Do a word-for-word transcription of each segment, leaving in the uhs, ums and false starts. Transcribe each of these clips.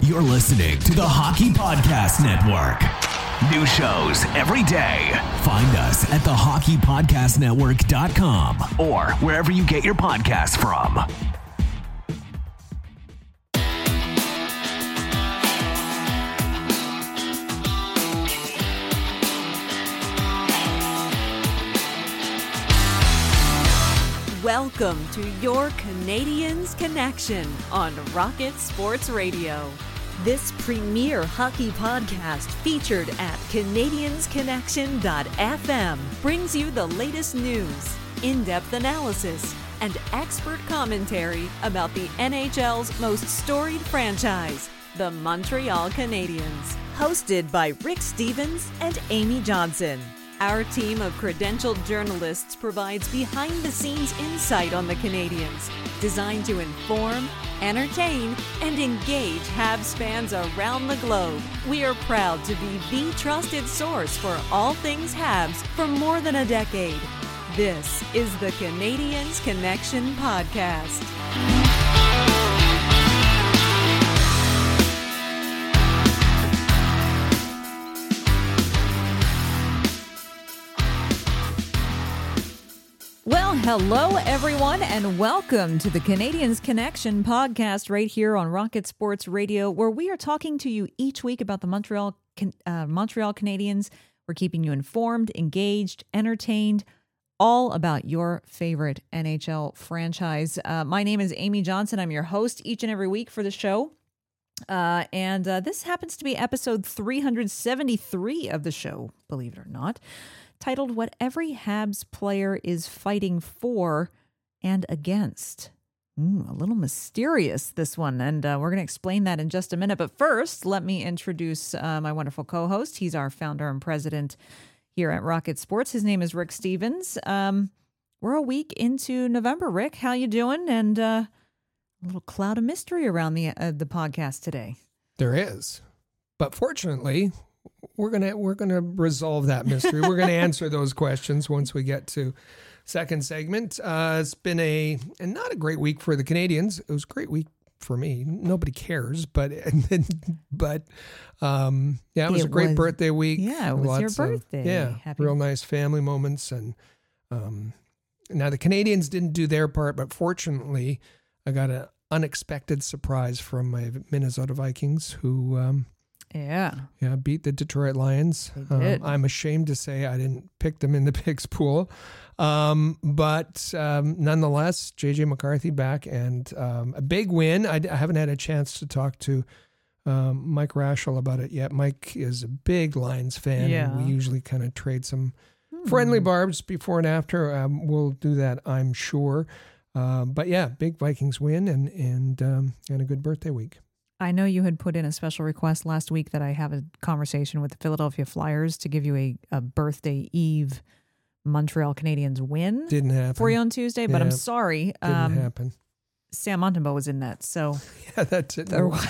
You're listening to the Hockey Podcast Network. New shows every day. Find us at the hockey podcast network dot com or wherever you get your podcasts from. Welcome to your Canadiens Connection on Rocket Sports Radio. This premier hockey podcast featured at Canadiens Connection dot f m brings you the latest news, in-depth analysis, and expert commentary about the N H L's most storied franchise, the Montreal Canadiens. Hosted by Rick Stevens and Amy Johnson. Our team of credentialed journalists provides behind-the-scenes insight on the Canadiens, designed to inform, entertain, and engage Habs fans around the globe. We are proud to be the trusted source for all things Habs for more than a decade. This is the Canadiens Connection Podcast. Well, hello, everyone, and welcome to the Canadiens Connection podcast right here on Rocket Sports Radio, where we are talking to you each week about the Montreal uh, Montreal Canadiens. We're keeping you informed, engaged, entertained, all about your favorite N H L franchise. Uh, my name is Amy Johnson. I'm your host each and every week for the show. Uh, and uh, this happens to be episode three hundred seventy-three of the show, believe it or not, titled What Every Habs Player is Fighting For and Against. Ooh, a little mysterious, this one, and uh, we're going to explain that in just a minute. But first, let me introduce uh, my wonderful co-host. He's our founder and president here at Rocket Sports. His name is Rick Stevens. Um, we're a week into November. Rick, how you doing? And uh, a little cloud of mystery around the uh, the podcast today. There is, but fortunately, we're gonna we're gonna resolve that mystery. We're gonna answer those questions once we get to second segment. Uh, it's been a and not a great week for the Canadiens. It was a great week for me. Nobody cares, but but um, yeah, it was It a great was- birthday week. yeah, it was Lots your of- birthday. yeah, Happy- real nice family moments. And um, now the Canadiens didn't do their part, but fortunately, I got an unexpected surprise from my Minnesota Vikings, who. Um, Yeah. Yeah, beat the Detroit Lions. They did. Um, I'm ashamed to say I didn't pick them in the picks pool. Um, but um, nonetheless, J J McCarthy back and um, a big win. I, I haven't had a chance to talk to um, Mike Raschel about it yet. Mike is a big Lions fan. Yeah. And we usually kind of trade some friendly barbs before and after. Um, we'll do that, I'm sure. Uh, but yeah, big Vikings win and, and, um, and a good birthday week. I know you had put in a special request last week that I have a conversation with the Philadelphia Flyers to give you a, a birthday eve Montreal Canadiens win Didn't happen. for you on Tuesday, but Yeah, I'm sorry. Didn't Um, happen. Sam Montembeau was in that, so Yeah, that didn't, there was,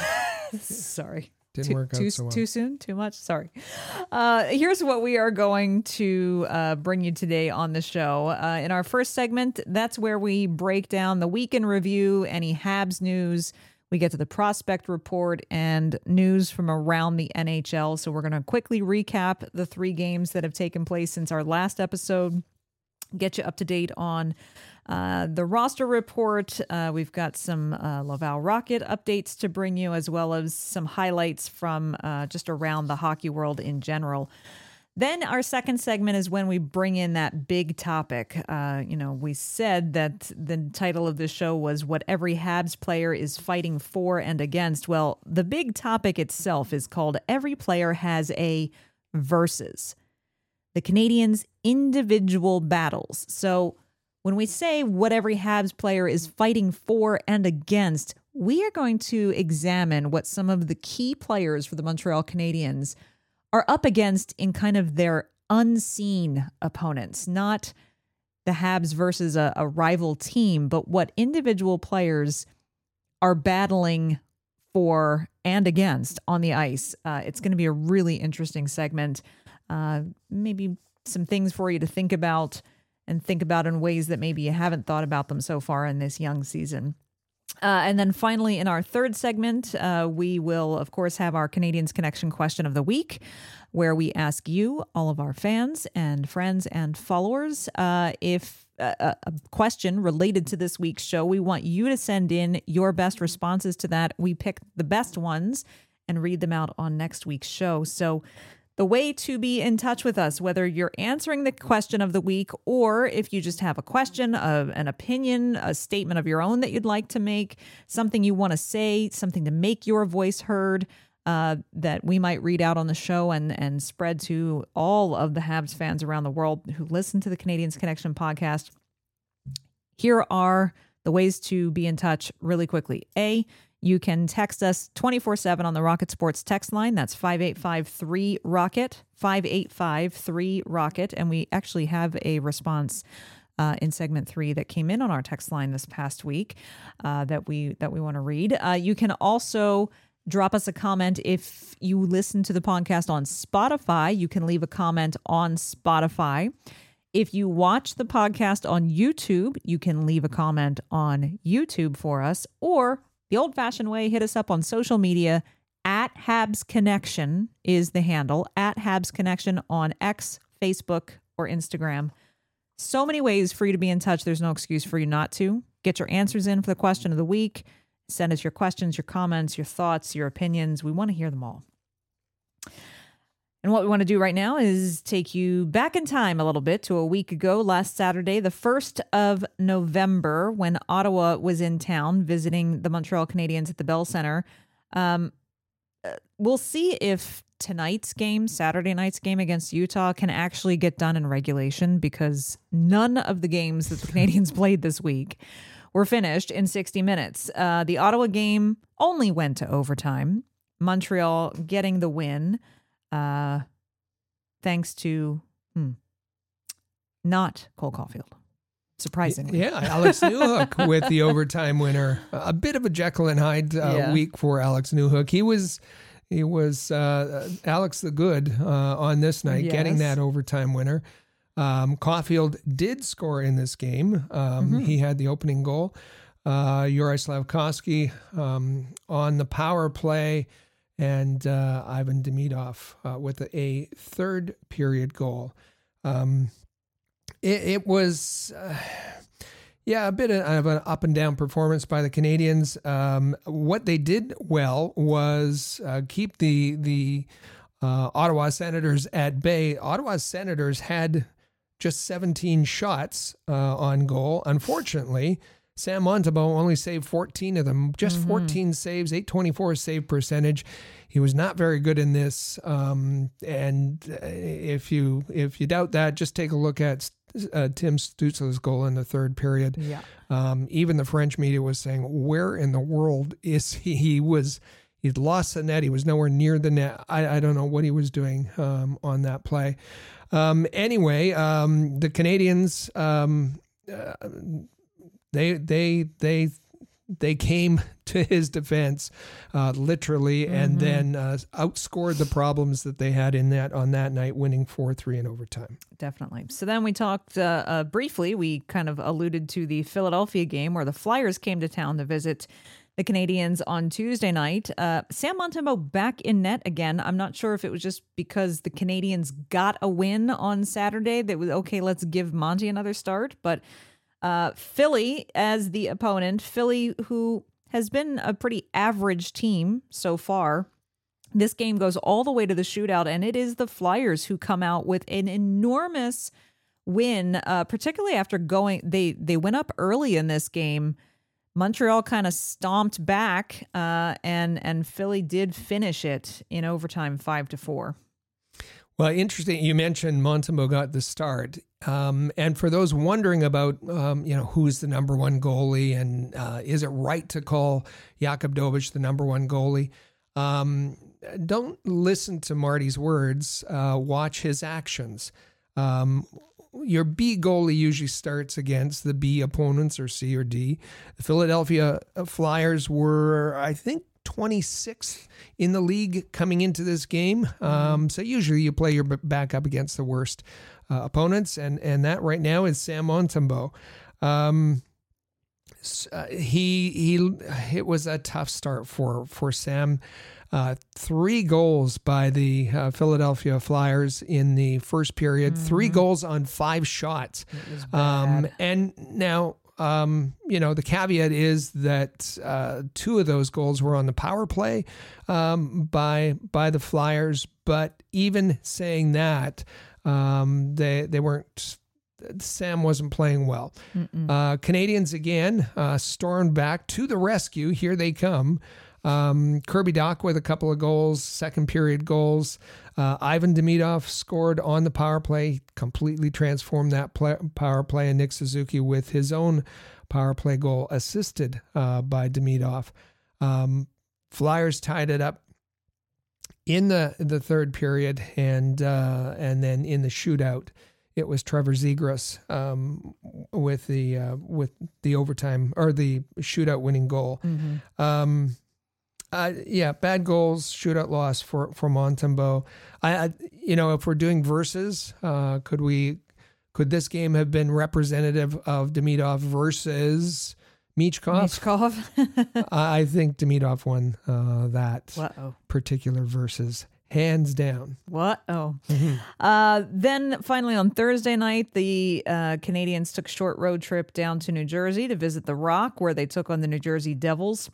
sorry. didn't too, work out too, so well. too soon? Too much? Sorry. Uh, here's what we are going to uh, bring you today on the show. Uh, in our first segment, that's where we break down the week in review, any Habs news. We get to the prospect report and news from around the N H L. So we're going to quickly recap the three games that have taken place since our last episode, get you up to date on uh, the roster report. Uh, we've got some uh, Laval Rocket updates to bring you, as well as some highlights from uh, just around the hockey world in general. Then our second segment is when we bring in that big topic. Uh, you know, we said that the title of the show was What Every Habs Player is Fighting For and Against. Well, the big topic itself is called Every Player Has a Versus. The Canadiens' individual battles. So when we say what every Habs player is fighting for and against, we are going to examine what some of the key players for the Montreal Canadiens are up against in kind of their unseen opponents, not the Habs versus a, a rival team, but what individual players are battling for and against on the ice. Uh, it's going to be a really interesting segment. Uh, maybe some things for you to think about and think about in ways that maybe you haven't thought about them so far in this young season. Uh, and then finally, in our third segment, uh, we will, of course, have our Canadians Connection question of the week, where we ask you, all of our fans and friends and followers, uh, if uh, a question related to this week's show. We want you to send in your best responses to that. We pick the best ones and read them out on next week's show. So the way to be in touch with us, whether you're answering the question of the week or if you just have a question, of an opinion, a statement of your own that you'd like to make, something you want to say, something to make your voice heard, uh, that we might read out on the show and, and spread to all of the Habs fans around the world who listen to the Canadians Connection podcast. Here are the ways to be in touch really quickly. A, you can text us twenty-four seven on the Rocket Sports text line. That's five eight five three ROCKET, five eight five three ROCKET. And we actually have a response uh, in segment three that came in on our text line this past week uh, that we that we want to read. Uh, you can also drop us a comment if you listen to the podcast on Spotify. You can leave a comment on Spotify. If you watch the podcast on YouTube, you can leave a comment on YouTube for us, or the old-fashioned way, hit us up on social media. At Habs Connection is the handle. At Habs Connection on X, Facebook, or Instagram. So many ways for you to be in touch. There's no excuse for you not to. Get your answers in for the question of the week. Send us your questions, your comments, your thoughts, your opinions. We want to hear them all. And what we want to do right now is take you back in time a little bit to a week ago, last Saturday, the first of November, when Ottawa was in town visiting the Montreal Canadiens at the Bell Center. Um, we'll see if tonight's game, Saturday night's game against Utah, can actually get done in regulation, because none of the games that the Canadiens played this week were finished in sixty minutes. Uh, the Ottawa game only went to overtime. Montreal getting the win. Uh, thanks to hmm, not Cole Caulfield, surprisingly. Yeah, Alex Newhook with the overtime winner. A bit of a Jekyll and Hyde uh, Yeah. week for Alex Newhook. He was, he was uh, Alex the Good uh, on this night, Yes. getting that overtime winner. Um, Caulfield did score in this game. Um, Mm-hmm. He had the opening goal. Uh, Yuri Slavkovsky um, on the power play. And uh, Ivan Demidov uh, with a, a third period goal. Um, it, it was, uh, yeah, a bit of an up and down performance by the Canadiens. Um, what they did well was uh, keep the the uh, Ottawa Senators at bay. Ottawa Senators had just seventeen shots uh, on goal. Unfortunately, Sam Montembeault only saved fourteen of them, just mm-hmm. fourteen saves, eight twenty-four save percentage. He was not very good in this. Um, and if you if you doubt that, just take a look at uh, Tim Stützle's goal in the third period. Yeah. Um, even the French media was saying, "Where in the world is he?" He was he'd lost the net. He was nowhere near the net. I, I don't know what he was doing um, on that play. Um, anyway, um, the Canadiens. Um, uh, They they they they came to his defense, uh, literally, mm-hmm. and then uh, outscored the problems that they had in that on that night, winning four three in overtime. Definitely. So then we talked uh, uh, briefly. We kind of alluded to the Philadelphia game where the Flyers came to town to visit the Canadiens on Tuesday night. Uh, Sam Montembeault back in net again. I'm not sure if it was just because the Canadiens got a win on Saturday that was okay. Let's give Monty another start, but. Uh, Philly as the opponent, Philly, who has been a pretty average team so far. This game goes all the way to the shootout, and it is the Flyers who come out with an enormous win, uh, particularly after going, they, they went up early in this game. Montreal kind of stomped back, uh, and, and Philly did finish it in overtime, five to four. Well, interesting. You mentioned Montembeault got the start. Um, and for those wondering about, um, you know, who's the number one goalie and uh, is it right to call Jakub Dobeš the number one goalie? Um, don't listen to Marty's words. Uh, watch his actions. Um, your B goalie usually starts against the B opponents, or C or D. The Philadelphia Flyers were, I think, twenty-sixth in the league coming into this game. Um, so usually you play your back up against the worst uh, opponents, and and that right now is Sam Montembeault. Um, uh, he he it was a tough start for for Sam. Uh, three goals by the uh, Philadelphia Flyers in the first period. Mm-hmm. Three goals on five shots. It was bad. Um, and now, um, you know, the caveat is that uh, two of those goals were on the power play um, by by the Flyers. But even saying that, um, they they weren't. Sam wasn't playing well. Uh, Canadians again uh, stormed back to the rescue. Here they come. Um, Kirby Dach with a couple of goals, second period goals. Uh, Ivan Demidov scored on the power play, completely transformed that play, power play, and Nick Suzuki with his own power play goal, assisted uh, by Demidov. Um, Flyers tied it up in the the third period, and uh, and then in the shootout, it was Trevor Zegras um, with the uh, with the overtime or the shootout winning goal. Mm-hmm. Um, Uh, yeah, bad goals, shootout loss for for Montembeault. I, I, you know, if we're doing versus, uh, could we, could this game have been representative of Demidov versus Michkov? Michkov. I think Demidov won uh, that Uh-oh. particular versus, hands down. What? Oh. Mm-hmm. Uh, then finally on Thursday night, the uh, Canadians took a short road trip down to New Jersey to visit the Rock, where they took on the New Jersey Devils.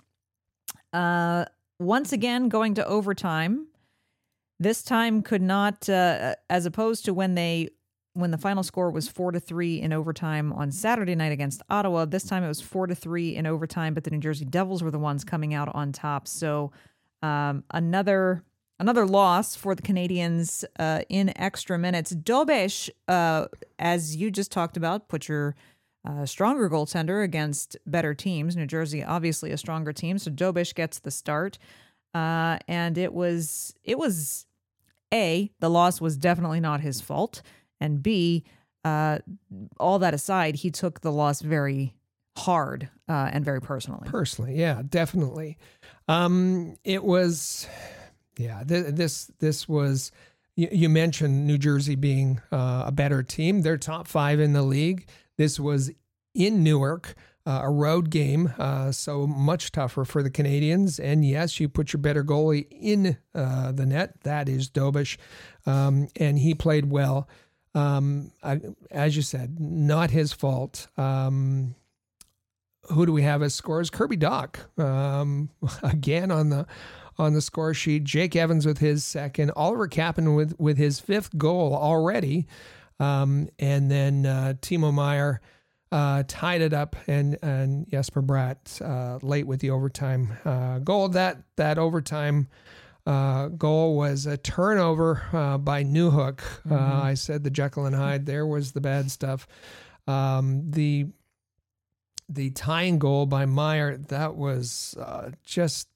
Uh, once again, going to overtime. This time could not, uh, as opposed to when they, when the final score was four to three in overtime on Saturday night against Ottawa. This time it was four to three in overtime, but the New Jersey Devils were the ones coming out on top. So, um, another another loss for the Canadians uh, in extra minutes. Dobesh, uh, as you just talked about, put your Uh, stronger goaltender against better teams. New Jersey, obviously a stronger team, so Dobish gets the start. Uh, and it was, it was A, the loss was definitely not his fault, and B, uh, all that aside, he took the loss very hard uh, and very personally. Personally, yeah, definitely. Um, it was, yeah, th- this this was. You, you mentioned New Jersey being uh, a better team. They're top five in the league. This was in Newark, uh, a road game, uh, so much tougher for the Canadians. And yes, you put your better goalie in uh, the net. That is Dobish, um, and he played well. Um, I, as you said, not his fault. Um, who do we have as scorers? Kirby Dach, um, again on the on the score sheet. Jake Evans with his second. Oliver Kapanen with with his fifth goal already. Um, and then uh, Timo Meier uh, tied it up, and and Jesper Bratt uh, late with the overtime uh, goal. That that overtime uh, goal was a turnover uh, by Newhook. Mm-hmm. Uh, I said the Jekyll and Hyde. There was the bad stuff. Um, the the tying goal by Meier, that was uh, just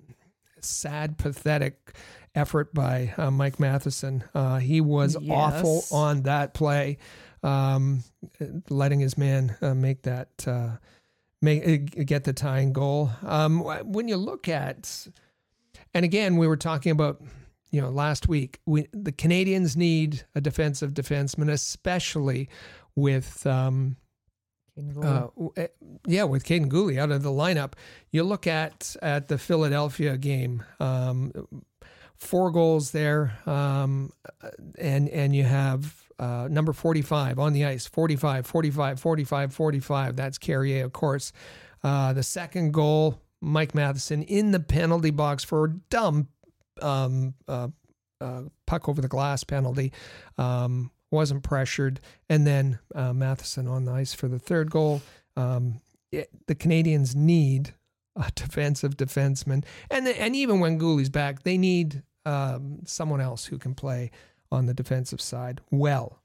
sad, pathetic effort by uh, Mike Matheson. Uh, he was yes. awful on that play, um, letting his man uh, make that uh, make uh, get the tying goal. Um, when you look at, and again, we were talking about, you know, last week, we, the Canadians need a defensive defenseman, especially with. Um, Uh, yeah, with Caden Gooley out of the lineup. You look at at the Philadelphia game, um, four goals there, um, and and you have uh, number forty-five on the ice, forty-five, forty-five, forty-five, forty-five. That's Carrier, of course. Uh, the second goal, Mike Matheson in the penalty box for a dumb um, uh, uh, puck over the glass penalty. Um, wasn't pressured, and then uh, Matheson on the ice for the third goal. Um, it, the Canadians need a defensive defenseman, and the, and even when Gooley's back, they need um, someone else who can play on the defensive side well.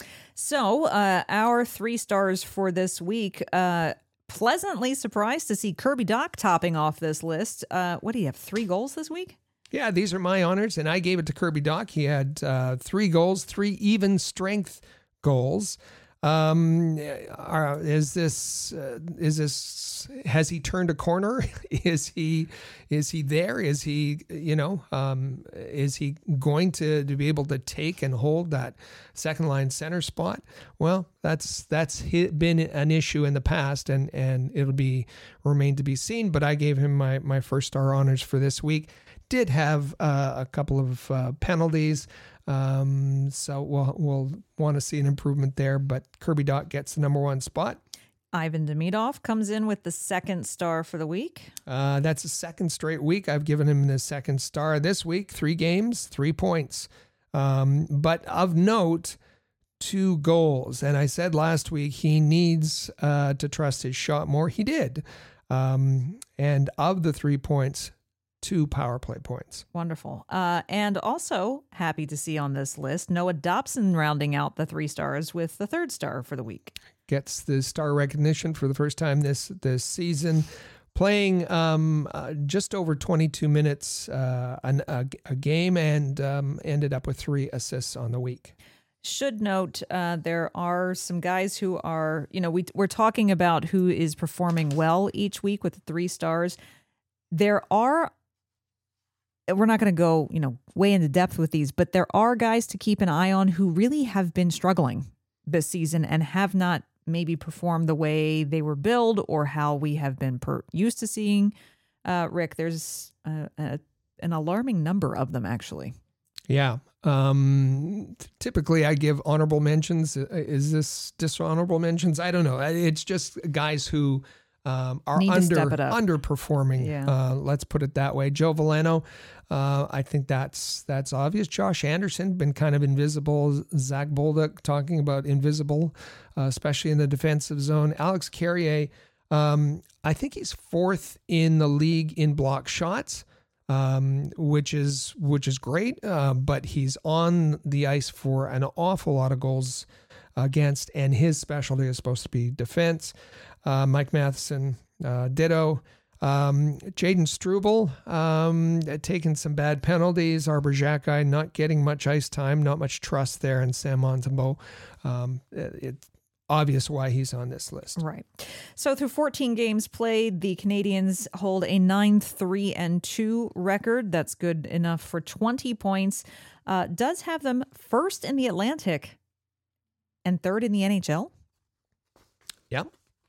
So uh, our three stars for this week, uh, pleasantly surprised to see Kirby Dach topping off this list. Uh, what do you have, three goals this week? Yeah, these are my honors, and I gave it to Kirby Dach. He had uh, three goals, three even strength goals. Um, are, is this uh, is this has he turned a corner? is he is he there? Is he you know um, is he going to, to be able to take and hold that second line center spot? Well, that's that's been an issue in the past, and and it'll be remain to be seen. But I gave him my my first star honors for this week. Did have uh, a couple of uh, penalties. Um, so we'll, we'll want to see an improvement there, but Kirby Dach gets the number one spot. Ivan Demidov comes in with the second star for the week. Uh, that's a second straight week. I've given him the second star this week, three games, three points. Um, but of note, two goals. And I said last week, he needs, uh, to trust his shot more. He did. Um, and of the three points, two power play points. Wonderful. Uh, and also happy to see on this list, Noah Dobson rounding out the three stars with the third star for the week. Gets the star recognition for the first time this this season, playing um, uh, just over twenty-two minutes uh, an, a, a game, and um, ended up with three assists on the week. Should note uh, there are some guys who are, you know, we, we're talking about who is performing well each week with the three stars. There are We're not going to go, you know, way into depth with these, but there are guys to keep an eye on who really have been struggling this season and have not maybe performed the way they were billed or how we have been per- used to seeing. Uh, Rick, there's a, a, an alarming number of them, actually. Yeah. Um, typically, I give honorable mentions. Is this dishonorable mentions? I don't know. It's just guys who Um, are Need to under step it up. underperforming. Yeah. Uh, let's put it that way. Joe Veleno, uh, I think that's that's obvious. Josh Anderson been kind of invisible. Zach Bolduc talking about invisible, uh, especially in the defensive zone. Alex Carrier, um, I think he's fourth in the league in block shots, um, which is which is great. Uh, but he's on the ice for an awful lot of goals against, and his specialty is supposed to be defense. Uh, Mike Matheson, uh, ditto. Um, Jaden Struble, um, taking some bad penalties. Arbor Xhekaj not getting much ice time, not much trust there. And Sam Montembeault, um, it, it's obvious why he's on this list. Right. So through fourteen games played, the Canadians hold a nine three and two record. That's good enough for twenty points. Uh, does have them first in the Atlantic and third in the N H L. Yeah.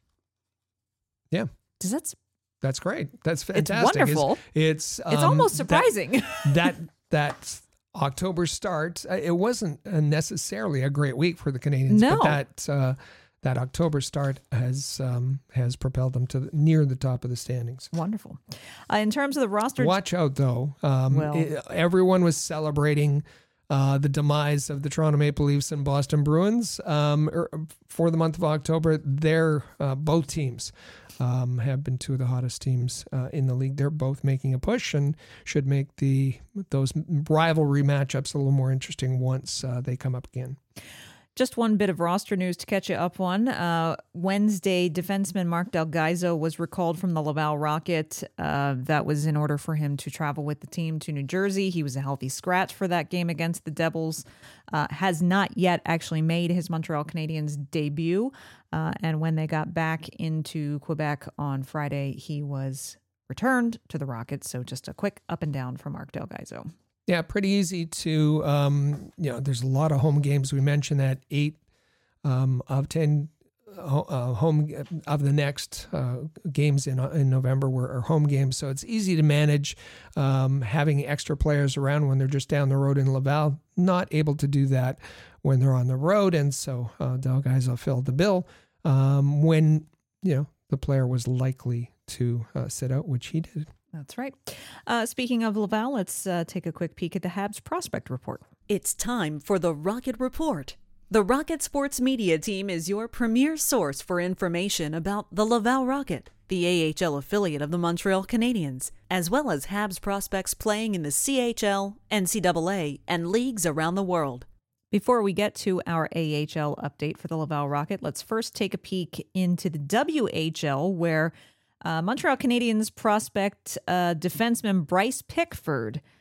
Yeah. Does that? That's great. That's fantastic. It's wonderful. It's it's, It's um, almost surprising. That that, that October start, uh, it wasn't uh, necessarily a great week for the Canadians, No. but that uh, that October start has um, has propelled them to the, near the top of the standings. Wonderful. Uh, in terms of the roster, Watch out, though. Um, Well- it- everyone was celebrating uh, the demise of the Toronto Maple Leafs and Boston Bruins um, er, for the month of October. They're uh, both teams um, have been two of the hottest teams uh, in the league. They're both making a push and should make the those rivalry matchups a little more interesting once uh, they come up again. just one bit of roster news to catch you up on. Uh, Wednesday, defenseman Mark Del Gaizo was recalled from the Laval Rocket. Uh, that was in order for him to travel with the team to New Jersey. He was a healthy scratch for that game against the Devils. Uh, has not yet actually made his Montreal Canadiens debut. Uh, and when they got back into Quebec on Friday, he was returned to the Rockets. So just a quick up and down for Mark Del Gaizo. Yeah, pretty easy to, um, you know, there's a lot of home games. We mentioned that eight um, of ten uh, home of the next uh, games in in November were are home games. So it's easy to manage um, having extra players around when they're just down the road in Laval. Not able to do that when they're on the road. And so uh, Del Gaizo filled the bill um, when, you know, the player was likely to uh, sit out, which he did. That's right. Uh, speaking of Laval, let's uh, take a quick peek at the Habs prospect report. It's time for the Rocket Report. The Rocket Sports Media Team is your premier source for information about the Laval Rocket, the A H L affiliate of the Montreal Canadiens, as well as Habs prospects playing in the C H L, N C double A, and leagues around the world. Before we get to our A H L update for the Laval Rocket, let's first take a peek into the W H L, where Uh, Montreal Canadiens prospect uh, defenseman Bryce Pickford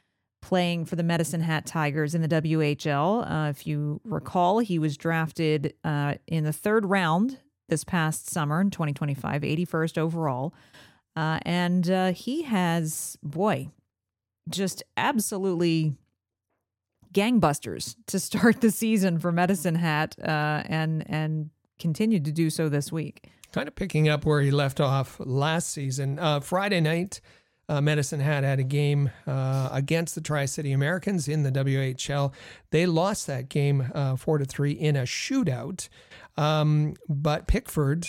playing for the Medicine Hat Tigers in the W H L. Uh, if you recall, he was drafted uh, in the third round this past summer in twenty twenty-five, eighty-first overall. Uh, and uh, he has, boy, just absolutely gangbusters to start the season for Medicine Hat uh, and and continued to do so this week. Kind of picking up where he left off last season. Uh, Friday night, uh, Medicine Hat had a game uh, against the Tri-City Americans in the W H L. They lost that game uh, four to three in a shootout. Um, but Pickford,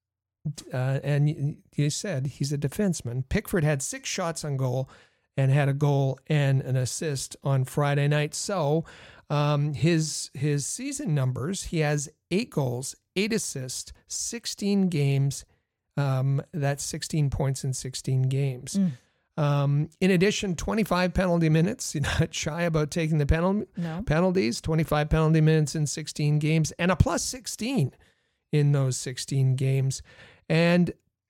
uh, and you said he's a defenseman. Pickford had six shots on goal and had a goal and an assist on Friday night. So um, his his season numbers, he has eight goals, eight assists, sixteen games. Um, that's sixteen points in sixteen games. Mm. Um, in addition, twenty-five penalty minutes. You're not shy about taking the penalty no. penalties. twenty-five penalty minutes in sixteen games and a plus sixteen in those sixteen games. And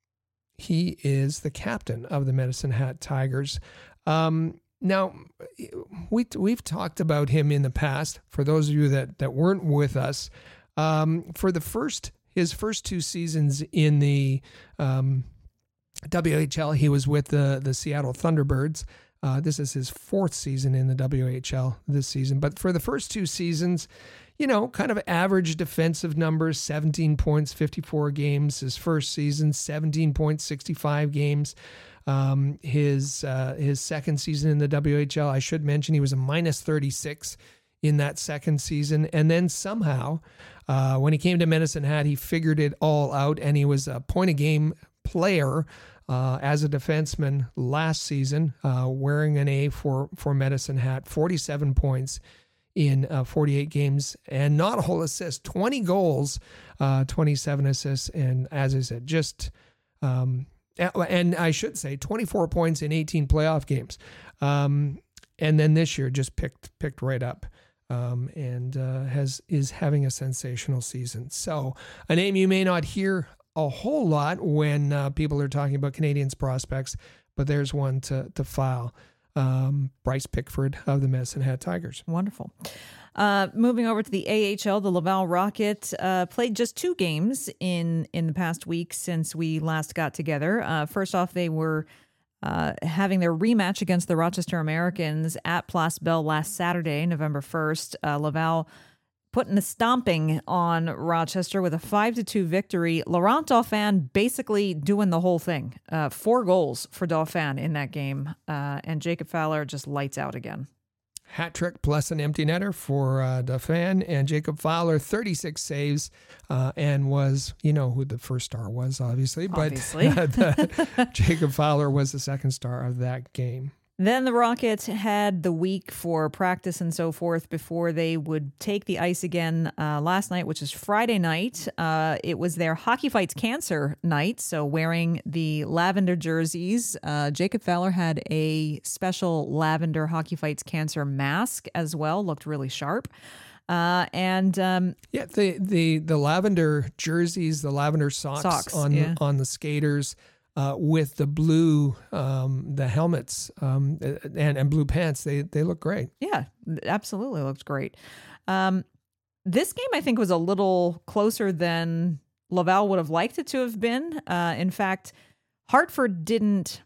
he is the captain of the Medicine Hat Tigers. Um, now, we, we've talked about him in the past. For those of you that, that weren't with us, um, for the first his first two seasons in the um, W H L, he was with the, the Seattle Thunderbirds. Uh, this is his fourth season in the W H L this season. But for the first two seasons, you know, kind of average defensive numbers, seventeen points, fifty-four games. His first season, seventeen points, sixty-five games. Um, his uh, his second season in the W H L, I should mention, he was a minus thirty-six in that second season. And then somehow, uh, when he came to Medicine Hat, he figured it all out, and he was a point-a-game player uh, as a defenseman last season, uh, wearing an A for, for Medicine Hat, forty-seven points in uh, forty-eight games, and not a whole assist, twenty goals, uh, twenty-seven assists, and as I said, just... Um, And I should say twenty-four points in eighteen playoff games. Um, and then this year just picked picked right up um, and uh, has is having a sensational season. So a name you may not hear a whole lot when uh, people are talking about Canadians prospects, but there's one to, to file. Um, Bryce Pickford of the Medicine Hat Tigers. Wonderful. Uh, moving over to the A H L, the Laval Rocket uh, played just two games in, in the past week since we last got together. Uh, first off, they were uh, having their rematch against the Rochester Americans at Place Bell last Saturday, November first. Uh, Laval putting a stomping on Rochester with a five to two victory. Laurent Dauphin basically doing the whole thing. Uh, four goals for Dauphin in that game, uh, and Jacob Fowler just lights out again. Hat trick plus an empty netter for uh, Dauphin, and Jacob Fowler, thirty-six saves, uh, and was, you know who the first star was, obviously, but obviously. the, Jacob Fowler was the second star of that game. Then the Rockets had the week for practice and so forth before they would take the ice again uh, last night, which is Friday night. Uh, it was their Hockey Fights Cancer night, so wearing the lavender jerseys. Uh, Jacob Fowler had a special lavender Hockey Fights Cancer mask as well, looked really sharp. Uh, and um, yeah, the, the the lavender jerseys, the lavender socks, socks on yeah. on the skaters. Uh, with the blue, um, the helmets um, and, and blue pants, they they look great. Yeah, absolutely looked great. Um, this game, I think, was a little closer than Laval would have liked it to have been. Uh, in fact, Hartford didn't.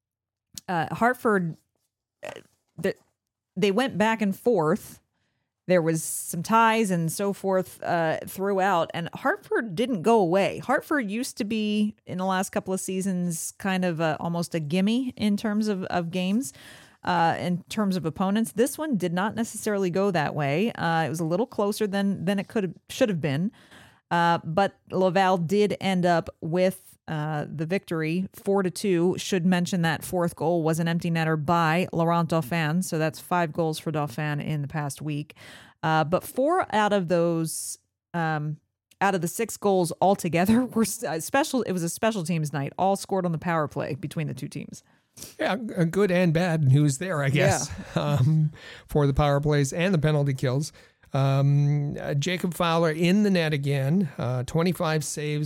Uh, Hartford, uh, the, they went back and forth. There was some ties and so forth uh, throughout, and Hartford didn't go away. Hartford used to be, in the last couple of seasons, kind of a, almost a gimme in terms of, of games, uh, in terms of opponents. This one did not necessarily go that way. Uh, it was a little closer than than it could have, should have been, uh, but Laval did end up with uh, the victory, four to two. Should mention that fourth goal was an empty netter by Laurent Dauphin, so that's five goals for Dauphin in the past week. Uh, but four out of those, um, out of the six goals altogether were special. It was a special teams night, all scored on the power play between the two teams. Yeah, good and bad news there, I guess, yeah. um, for the power plays and the penalty kills. Um, uh, Jacob Fowler in the net again, uh, twenty-five saves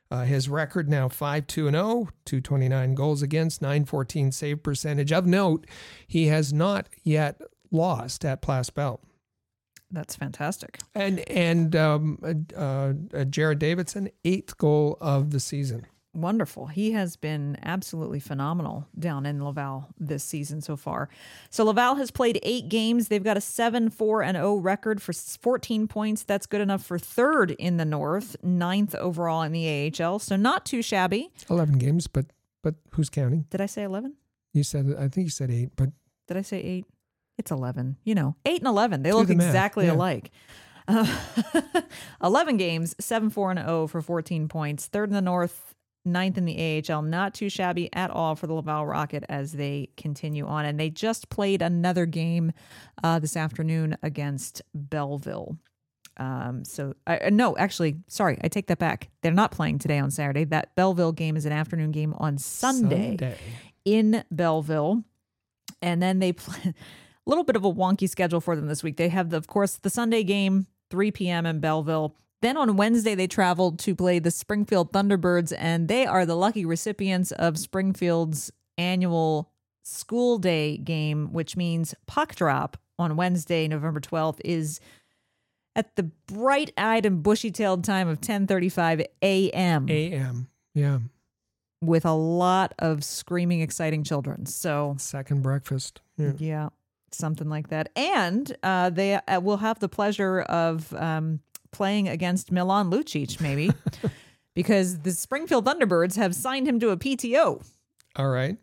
Uh, his record now five two and oh, two twenty-nine goals against, nine fourteen save percentage. Of note, he has not yet lost at Place Bell. That's fantastic. And and um, uh, uh, Jared Davidson, eighth goal of the season. Wonderful. He has been absolutely phenomenal down in Laval this season so far. So Laval has played eight games. They've got a seven four and oh record for fourteen points. That's good enough for third in the North, ninth overall in the A H L. So not too shabby. eleven games, but but who's counting? Did I say eleven? You said, I think you said eight, but. Did I say eight? It's eleven. You know, eight and eleven. They Do look the math. exactly Yeah. alike. Uh, eleven games, seven four and oh for fourteen points. Third in the North, ninth in the A H L. Not too shabby at all for the Laval Rocket as they continue on. And they just played another game uh, this afternoon against Belleville. Um, so, I, no, actually, sorry, I take that back. They're not playing today on Saturday. That Belleville game is an afternoon game on Sunday, Sunday. in Belleville. And then they play a little bit of a wonky schedule for them this week. They have, the, of course, the Sunday game, three p.m. in Belleville. Then on Wednesday, they traveled to play the Springfield Thunderbirds, and they are the lucky recipients of Springfield's annual school day game, which means puck drop on Wednesday, November twelfth, is at the bright-eyed and bushy-tailed time of ten thirty-five a.m. A M, yeah. with a lot of screaming, exciting children. So, Second breakfast. Yeah. yeah, something like that. And uh, they uh, will have the pleasure of um, playing against Milan Lucic, maybe, because the Springfield Thunderbirds have signed him to a P T O. All right.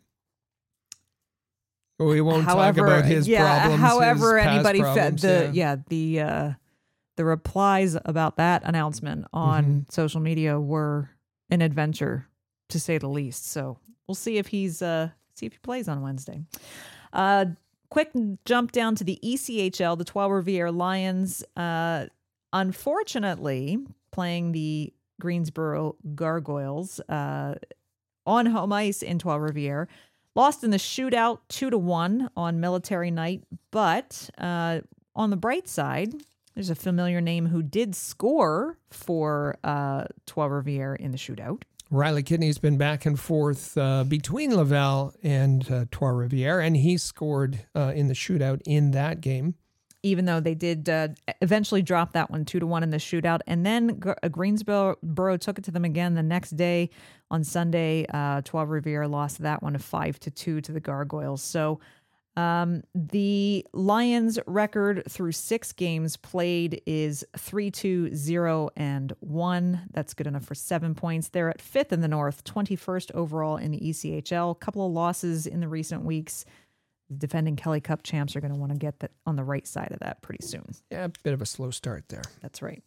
We won't However, talk about his yeah, problems. However, his past anybody problems, fed the yeah. yeah, the uh, the replies about that announcement on Mm-hmm. social media were an adventure, to say the least. So we'll see if he's uh, see if he plays on Wednesday. Uh, quick jump down to the E C H L. The Trois-Rivières Lions, uh, unfortunately, playing the Greensboro Gargoyles uh, on home ice in Trois-Rivières. Lost in the shootout two to one on Military Night, but uh, on the bright side, there's a familiar name who did score for uh, Trois-Rivières in the shootout. Riley Kidney's been back and forth uh, between Laval and uh, Trois-Rivières, and he scored uh, in the shootout in that game. Even though they did uh, eventually drop that one two to one in the shootout, and then G- uh, Greensboro Borough took it to them again the next day on Sunday. Uh, Trois-Rivières lost that one to five to two to the Gargoyles. So um, the Lions' record through six games played is three two zero and one. That's good enough for seven points. They're at fifth in the North, twenty-first overall in the E C H L. A couple of losses in the recent weeks. The defending Kelly Cup champs are going to want to get that on the right side of that pretty soon. Yeah, a bit of a slow start there. That's right.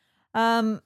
Um,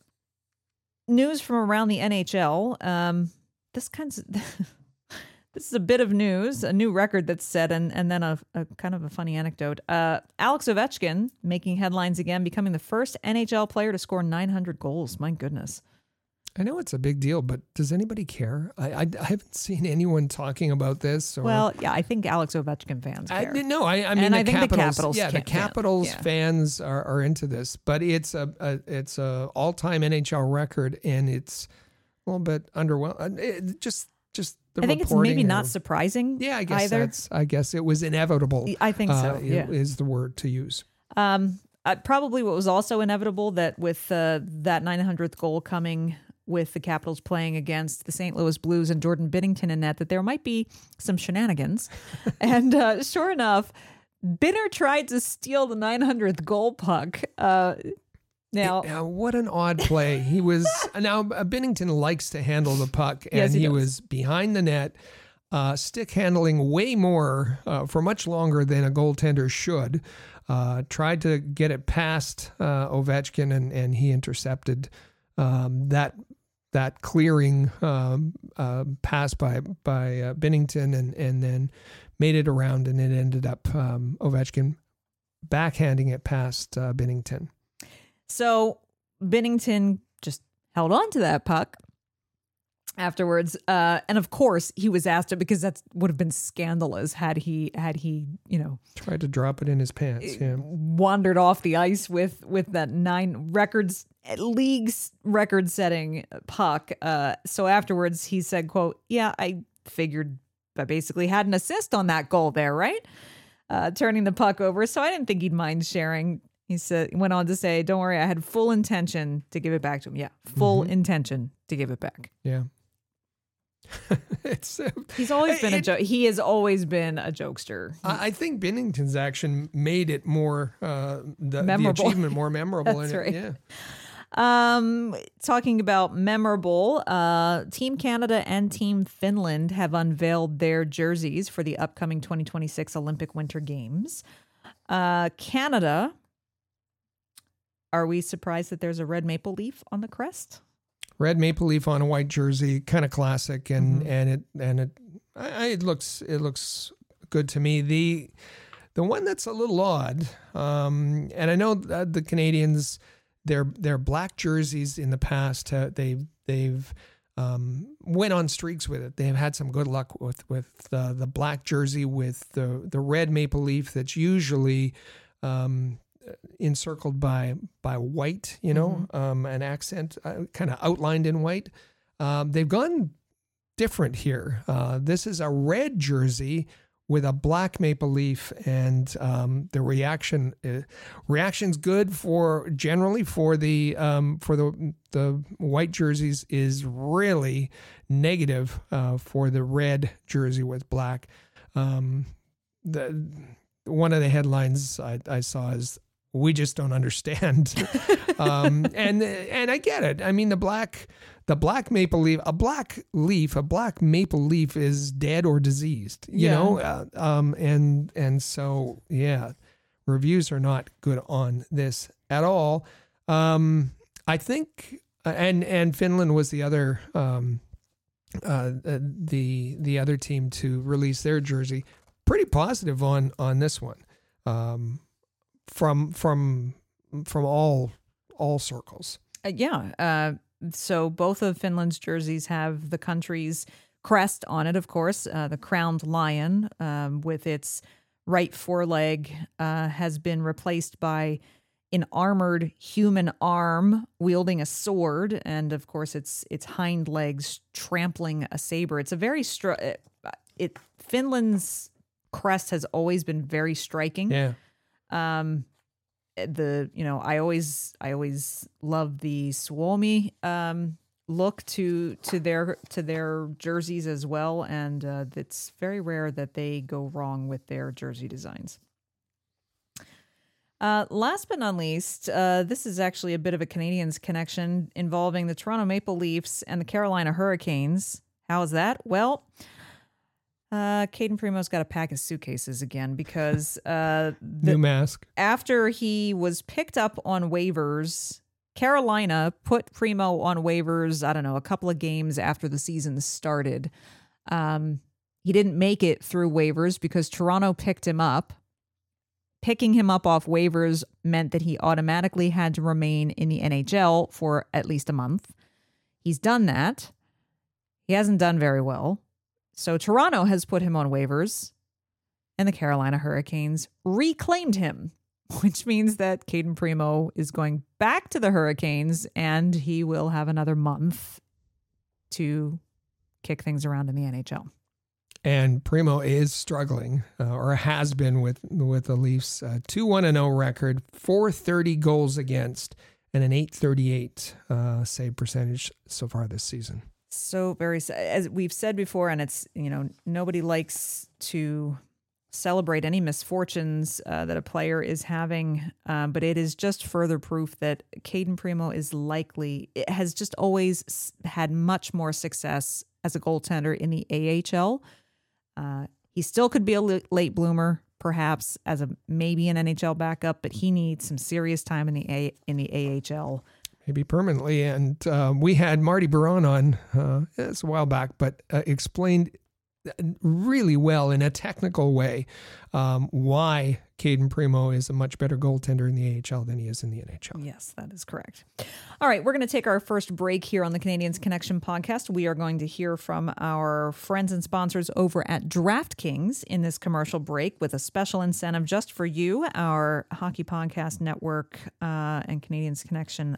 news from around the N H L. Um, this kind of this is a bit of news, a new record that's set, and and then a, a kind of a funny anecdote. Uh, Alex Ovechkin making headlines again, becoming the first N H L player to score nine hundred goals. My goodness. I know it's a big deal, but does anybody care? I, I, I haven't seen anyone talking about this. Or, Well, yeah, I think Alex Ovechkin fans I care. no, I, I mean And the I think the Capitals. Capitals yeah, the can't- yeah, Capitals yeah. fans are, are into this, but it's a, a it's a all time N H L record, and it's a little bit underwhelming. It, just just the I think it's reporting maybe not or- surprising. Yeah, I guess either. that's. I guess it was inevitable. I think so. uh, Yeah. is the word to use. Um, uh, probably what was also inevitable that with uh, that nine hundredth goal coming with the Capitals playing against the Saint Louis Blues and Jordan Binnington in net, that there might be some shenanigans. and uh, sure enough, Binner tried to steal the nine hundredth goal puck. Uh, now, Now, what an odd play. He was now uh, Binnington likes to handle the puck, and Yes, he he, does. was behind the net, uh, stick handling way more uh, for much longer than a goaltender should. Uh, tried to get it past uh, Ovechkin, and, and he intercepted um, that that clearing um, uh, pass by by uh, Binnington, and and then made it around, and it ended up um, Ovechkin backhanding it past uh, Binnington. so Binnington just held on to that puck afterwards, uh, and of course he was asked it because that would have been scandalous had he had he you know Tried to drop it in his pants. Yeah. wandered off the ice with with that nine records league's record-setting puck. Uh, so afterwards, he said, quote, yeah, I figured I basically had an assist on that goal there, right? Uh, turning the puck over. So I didn't think he'd mind sharing. He said, went on to say, don't worry, I had full intention to give it back to him. Yeah, full mm-hmm. intention to give it back. Yeah. it's uh, He's always been it, a joke. He has always been a jokester. I think Binnington's action made it more, uh, the, the memorable. achievement more memorable. That's in right. It. Yeah. Um, talking about memorable, uh, Team Canada and Team Finland have unveiled their jerseys for the upcoming twenty twenty-six Olympic Winter Games. Uh, Canada, are we surprised that there's a red maple leaf on the crest? Red maple leaf on a white jersey, kind of classic, and Mm-hmm. and it and it, I, it looks it looks good to me. The the one that's a little odd, um, and I know that the Canadians. Their their black jerseys in the past, uh, they they've um, went on streaks with it. They've had some good luck with with the the black jersey with the the red maple leaf that's usually um, encircled by by white, you know, mm-hmm. um, an accent uh, kind of outlined in white. Um, they've gone different here. Uh, this is a red jersey with a black maple leaf, and um, the reaction uh, reaction's good for generally for the um, for the the white jerseys is really negative uh, for the red jersey with black. Um, the one of the headlines I, I saw is "We just don't understand," um, and and I get it. I mean the black. The black maple leaf, a black leaf, a black maple leaf is dead or diseased, you yeah. know? Uh, um, and, and so, yeah, reviews are not good on this at all. Um, I think, and, and Finland was the other, um, uh, the, the other team to release their jersey. Pretty positive on, on this one, um, from, from, from all, all circles. Uh, yeah. Uh, So both of Finland's jerseys have the country's crest on it, of course. Uh, the crowned lion um, with its right foreleg uh, has been replaced by an armored human arm wielding a sword. And, of course, its its hind legs trampling a saber. It's a very... Stri- it, it Finland's crest has always been very striking. Yeah. Um The you know I always I always love the Suomi um, look to to their to their jerseys as well, and uh, it's very rare that they go wrong with their jersey designs. Uh, last but not least, uh, this is actually a bit of a Canadians connection involving the Toronto Maple Leafs and the Carolina Hurricanes. How is that? Well, Uh, Caden Primo's got to pack his suitcases again because uh, the, new mask. After he was picked up on waivers, Carolina put Primo on waivers, I don't know, a couple of games after the season started. Um, he didn't make it through waivers because Toronto picked him up. Picking him up off waivers meant that he automatically had to remain in the N H L for at least a month. He's done that. He hasn't done very well. So Toronto has put him on waivers, and the Carolina Hurricanes reclaimed him, which means that Caden Primo is going back to the Hurricanes, and he will have another month to kick things around in the N H L. And Primo is struggling, uh, or has been with with the Leafs. Uh, two one and oh record, four thirty goals against, and an eight thirty-eight uh, save percentage so far this season. So very, as we've said before, and it's, you know, nobody likes to celebrate any misfortunes uh, that a player is having, um, but it is just further proof that Caden Primo is likely, it has just always had much more success as a goaltender in the A H L. Uh, he still could be a late bloomer, perhaps as a maybe an N H L backup, but he needs some serious time in the A in the A H L. Maybe permanently. And uh, we had Marty Baron on, uh, it's a while back, but uh, explained really well in a technical way um, why Caden Primo is a much better goaltender in the A H L than he is in the N H L. Yes, that is correct. All right, we're going to take our first break here on the Canadians Connection podcast. We are going to hear from our friends and sponsors over at DraftKings in this commercial break with a special incentive just for you, our Hockey Podcast Network uh, and Canadians Connection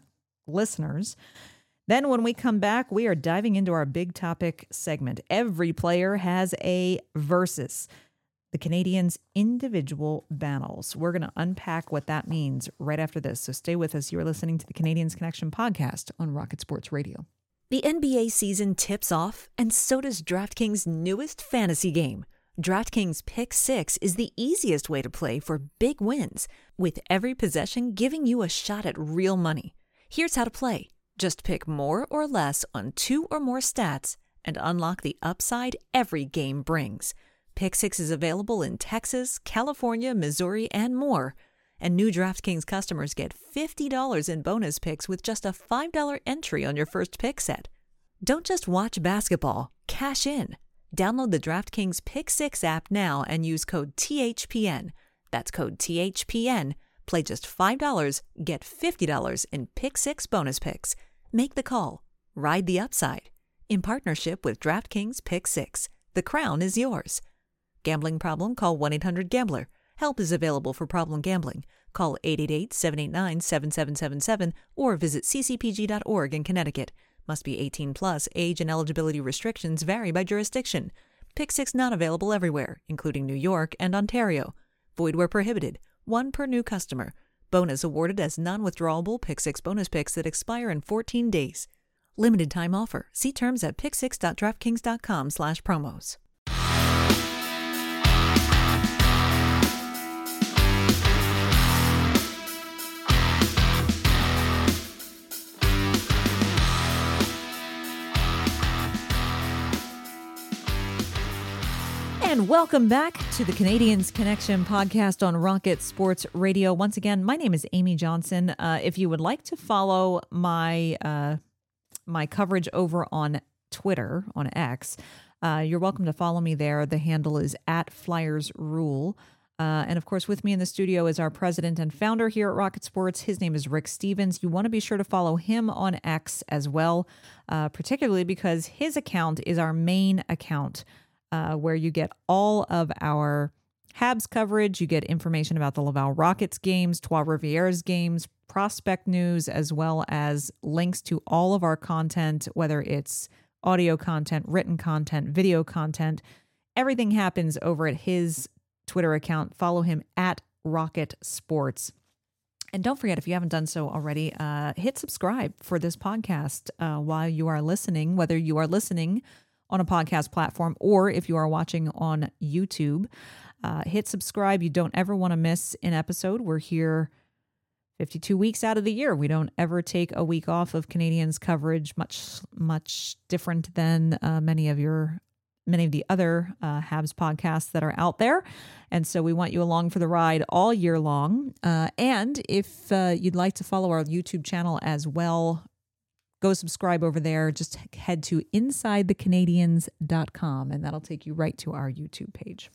listeners. Then when we come back, we are diving into our big topic segment. Every player has a versus. The Canadiens' individual battles. We're going to unpack what that means right after this. So stay with us. You are listening to the Canadiens Connection podcast on Rocket Sports Radio. The N B A season tips off, and so does DraftKings' newest fantasy game. DraftKings Pick Six is the easiest way to play for big wins, with every possession giving you a shot at real money. Here's how to play. Just pick more or less on two or more stats and unlock the upside every game brings. Pick Six is available in Texas, California, Missouri, and more. And new DraftKings customers get fifty dollars in bonus picks with just a five dollars entry on your first pick set. Don't just watch basketball, cash in. Download the DraftKings Pick Six app now and use code T H P N. That's code T H P N. Play just five dollars, get fifty dollars in Pick Six bonus picks. Make the call. Ride the upside. In partnership with DraftKings Pick Six. The crown is yours. Gambling problem? Call one eight hundred gambler. Help is available for problem gambling. Call eight eight eight, seven eight nine, seven seven seven seven or visit c c p g dot org in Connecticut. Must be eighteen plus. Age and eligibility restrictions vary by jurisdiction. Pick Six not available everywhere, including New York and Ontario. Void where prohibited. One per new customer. Bonus awarded as non-withdrawable Pick Six bonus picks that expire in fourteen days. Limited time offer. See terms at pick six dot draftkings dot com slash promos. And welcome back to the Canadiens Connection podcast on Rocket Sports Radio. Once again, my name is Amy Johnson. Uh, if you would like to follow my uh, my coverage over on Twitter, on X, uh, you're welcome to follow me there. The handle is at Flyers Rule. Uh, and of course, with me in the studio is our president and founder here at Rocket Sports. His name is Rick Stevens. You want to be sure to follow him on X as well, uh, particularly because his account is our main account. Uh, where you get all of our Habs coverage. You get information about the Laval Rockets games, Trois Rivières games, prospect news, as well as links to all of our content, whether it's audio content, written content, video content. Everything happens over at his Twitter account. Follow him at Rocket Sports. And don't forget, if you haven't done so already, uh, hit subscribe for this podcast uh, while you are listening, whether you are listening on a podcast platform, or if you are watching on YouTube, uh, hit subscribe. You don't ever want to miss an episode. We're here fifty-two weeks out of the year. We don't ever take a week off of Canadiens coverage, much, much different than uh, many of your, many of the other uh, Habs podcasts that are out there. And so we want you along for the ride all year long. Uh, and if uh, you'd like to follow our YouTube channel as well, go subscribe over there. Just head to inside the canadiens dot com and that'll take you right to our YouTube page.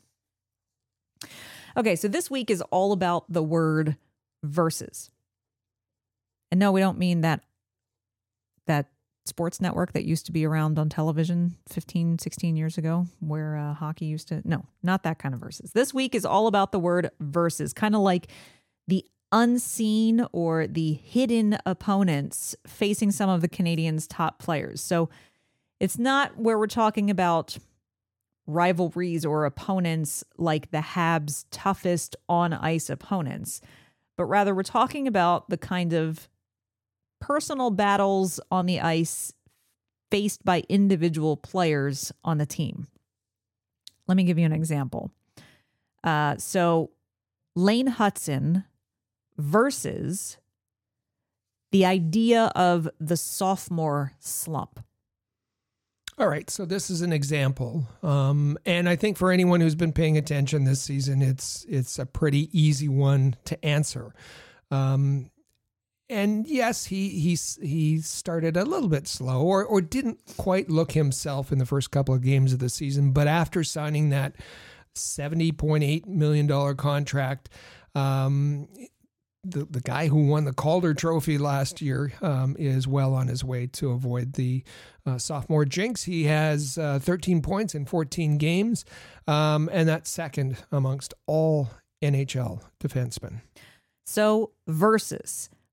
Okay, so this week is all about the word versus. And no, we don't mean that that sports network that used to be around on television fifteen, sixteen years ago where uh, hockey used to. No, not that kind of versus. This week is all about the word versus, kind of like the unseen or the hidden opponents facing some of the Canadiens' top players. So it's not where we're talking about rivalries or opponents like the Habs' toughest on-ice opponents, but rather we're talking about the kind of personal battles on the ice faced by individual players on the team. Let me give you an example. Uh, so Lane Hutson versus the idea of the sophomore slump. All right, so this is an example, um, and I think for anyone who's been paying attention this season, it's it's a pretty easy one to answer. Um, and yes, he he he started a little bit slow, or or didn't quite look himself in the first couple of games of the season. But after signing that seventy point eight million dollars contract, um, The the guy who won the Calder Trophy last year um, is well on his way to avoid the uh, sophomore jinx. He has uh, thirteen points in fourteen games, um, and that's second amongst all N H L defensemen. So versus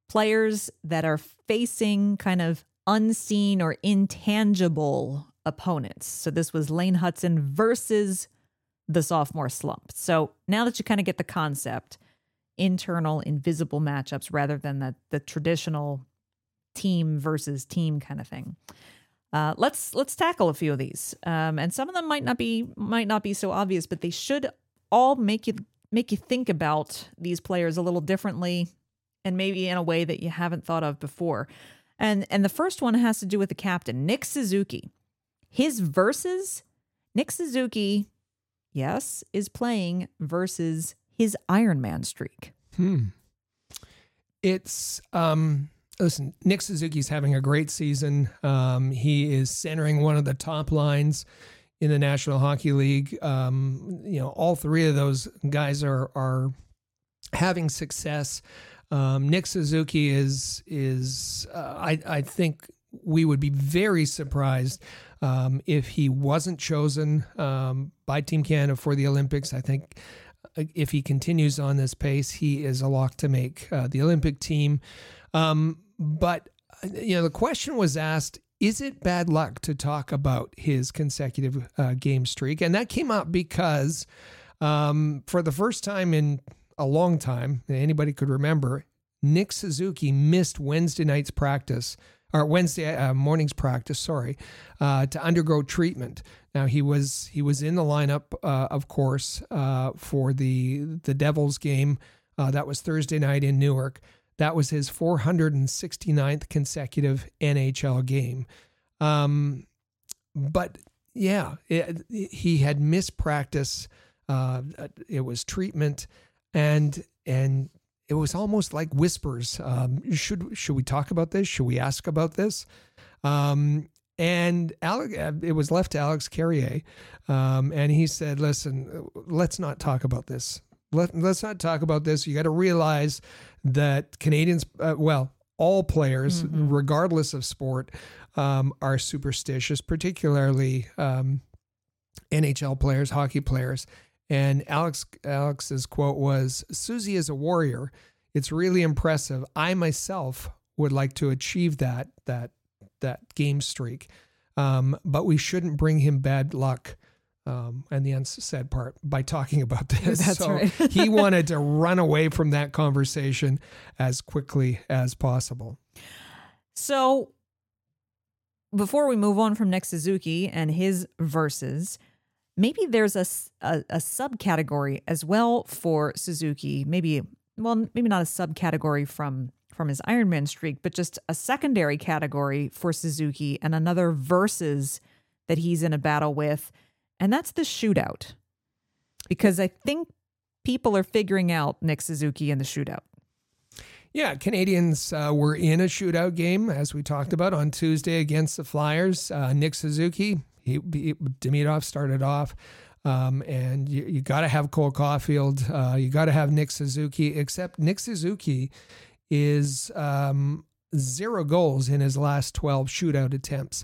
players that are facing kind of unseen or intangible opponents. So this was Lane Hudson versus the sophomore slump. So now that you kind of get the concept, internal, invisible matchups rather than the, the traditional team versus team kind of thing. Uh, let's let's tackle a few of these, um, and some of them might not be might not be so obvious, but they should all make you make you think about these players a little differently, and maybe in a way that you haven't thought of before. And and the first one has to do with the captain, Nick Suzuki. His versus Nick Suzuki, yes, is playing versus his Ironman streak. Hmm. It's um. Listen, Nick Suzuki's having a great season. Um, he is centering one of the top lines in the National Hockey League. Um, you know, all three of those guys are are having success. Um, Nick Suzuki is is uh, I I think we would be very surprised um, if he wasn't chosen um, by Team Canada for the Olympics. I think if he continues on this pace, he is a lock to make uh, the Olympic team. Um, But, you know, the question was asked, is it bad luck to talk about his consecutive uh, game streak? And that came up because um, for the first time in a long time, anybody could remember, Nick Suzuki missed Wednesday night's practice, or Wednesday uh, morning's practice, sorry, uh, to undergo treatment. Now, he was he was in the lineup, uh, of course, uh, for the, the Devils game. Uh, that was Thursday night in Newark. That was his four hundred sixty-ninth consecutive N H L game. Um, but yeah, it, he had missed practice. Uh, it was treatment, and and it was almost like whispers. Um, should should we talk about this? Should we ask about this? Um, and Alex, it was left to Alex Carrier, um, and he said, "Listen, let's not talk about this. Let, let's not talk about this. You got to realize that Canadians, uh, well, all players, mm-hmm. regardless of sport, um, are superstitious, particularly um, N H L players, hockey players." And Alex Alex's quote was, "Susie is a warrior. It's really impressive. I myself would like to achieve that that that game streak, um, but we shouldn't bring him bad luck." Um, and the unsaid part by talking about this. That's so right. he wanted to run away from that conversation as quickly as possible. So before we move on from Nick Suzuki and his verses, maybe there's a, a, a subcategory as well for Suzuki. Maybe, well, maybe not a subcategory from, from his Ironman streak, but just a secondary category for Suzuki and another versus that he's in a battle with. And that's the shootout, because I think people are figuring out Nick Suzuki in the shootout. Yeah, Canadians uh, were in a shootout game, as we talked about, on Tuesday against the Flyers. Uh, Nick Suzuki, he, he, Demidov started off, um, and you, you got to have Cole Caulfield. Uh, you got to have Nick Suzuki, except Nick Suzuki is um, zero goals in his last twelve shootout attempts.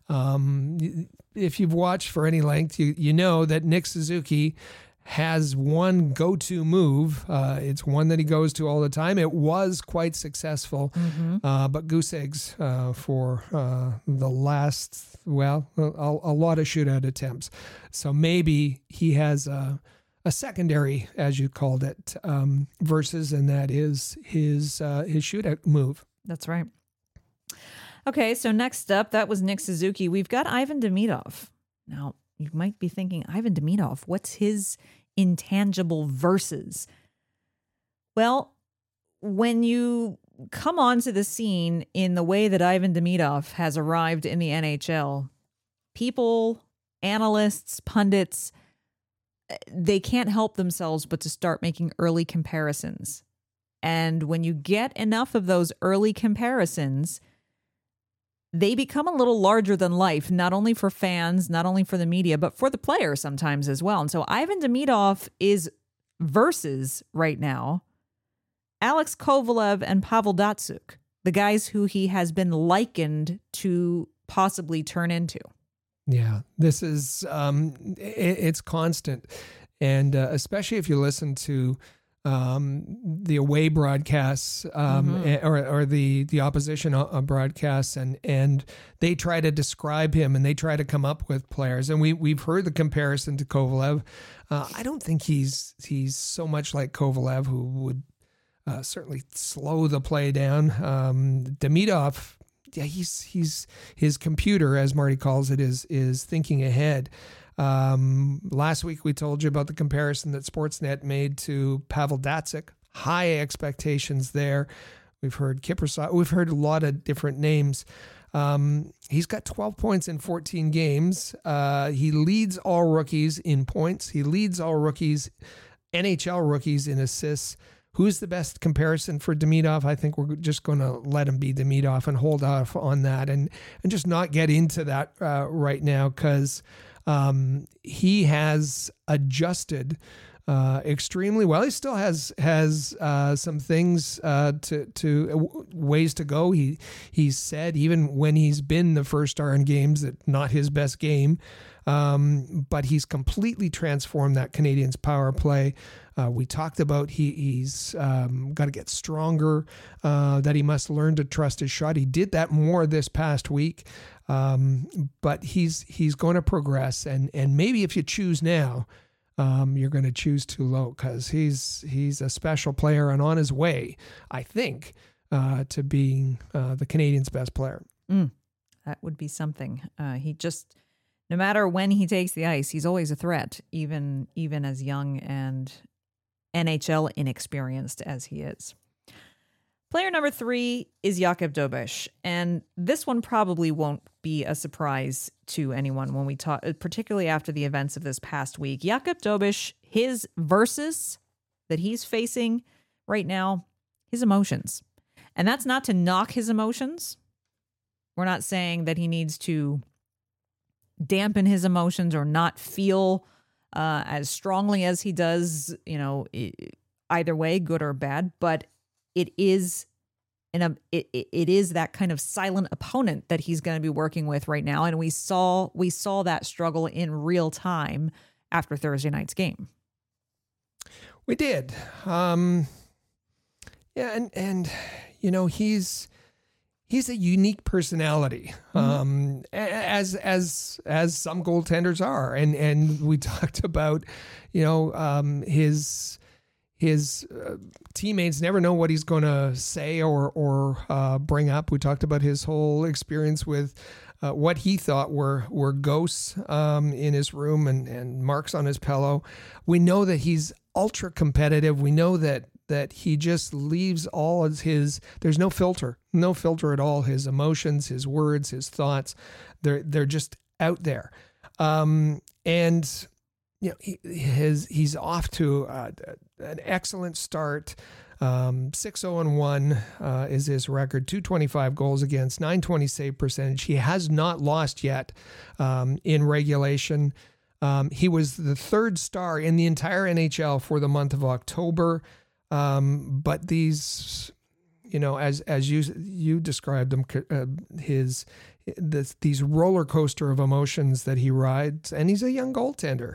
Um, if you've watched for any length, you you know that Nick Suzuki has one go-to move. Uh, it's one that he goes to all the time. It was quite successful, mm-hmm. uh, but goose eggs uh, for uh, the last, well, a, a lot of shootout attempts. So maybe he has a, a secondary, as you called it, um, versus, and that is his uh, his shootout move. That's right. Okay, so next up, that was Nick Suzuki. We've got Ivan Demidov. Now, you might be thinking, Ivan Demidov, what's his intangible versus? Well, when you come onto the scene in the way that Ivan Demidov has arrived in the N H L, people, analysts, pundits, they can't help themselves but to start making early comparisons. And when you get enough of those early comparisons, they become a little larger than life, not only for fans, not only for the media, but for the player sometimes as well. And so Ivan Demidov is versus right now Alex Kovalev and Pavel Datsyuk, the guys who he has been likened to possibly turn into. Yeah, this is, um, it, it's constant. And uh, especially if you listen to um, the away broadcasts um, mm-hmm. or, or the the opposition broadcasts, and and they try to describe him and they try to come up with players. And we we've heard the comparison to Kovalev. Uh, I don't think he's he's so much like Kovalev, who would uh, certainly slow the play down. Um, Demidov, yeah, he's he's his computer, as Marty calls it, is is thinking ahead. Um, last week we told you about the comparison that Sportsnet made to Pavel Datsyuk. High expectations there. We've heard Kiprusoff. We've heard a lot of different names. Um, he's got twelve points in fourteen games. Uh, he leads all rookies in points. He leads all rookies, N H L rookies, in assists. Who's the best comparison for Demidov? I think we're just going to let him be Demidov and hold off on that and, and just not get into that uh, right now, because Um, he has adjusted uh, extremely well. He still has has uh, some things uh, to to uh, ways to go. He he's said even when he's been the first star in games that not his best game, um, but he's completely transformed that Canadiens power play. Uh, we talked about he he's um, got to get stronger. Uh, that he must learn to trust his shot. He did that more this past week. Um, but he's he's going to progress, and and maybe if you choose now, um, you're going to choose too low, because he's he's a special player and on his way, I think, uh, to being uh, the Canadiens' best player. Mm, that would be something. Uh, he just, no matter when he takes the ice, he's always a threat, even even as young and N H L inexperienced as he is. Player number three is Jakub Dobeš, and this one probably won't be a surprise to anyone when we talk, particularly after the events of this past week. Jakub Dobeš, his versus that he's facing right now, his emotions. And that's not to knock his emotions. We're not saying that he needs to dampen his emotions or not feel uh, as strongly as he does, you know, either way, good or bad, but it is in a it, it is that kind of silent opponent that he's going to be working with right now, and we saw we saw that struggle in real time after Thursday night's game. We did, um, yeah, and and you know he's he's a unique personality, mm-hmm. um, as as as some goaltenders are, and and we talked about, you know, um, his. His uh, teammates never know what he's going to say or or uh, bring up. We talked about his whole experience with uh, what he thought were were ghosts um, in his room and, and marks on his pillow. We know that he's ultra competitive. We know that that he just leaves all of his. There's no filter, no filter at all. His emotions, his words, his thoughts, they're they're just out there, um, and. You know, he, his he's off to uh, an excellent start. Um, six oh and one uh, is his record. two twenty-five goals against, nine twenty save percentage. He has not lost yet um, in regulation. Um, he was the third star in the entire N H L for the month of October. Um, but these, you know, as as you you described them, uh, his this, these roller coaster of emotions that he rides, and he's a young goaltender.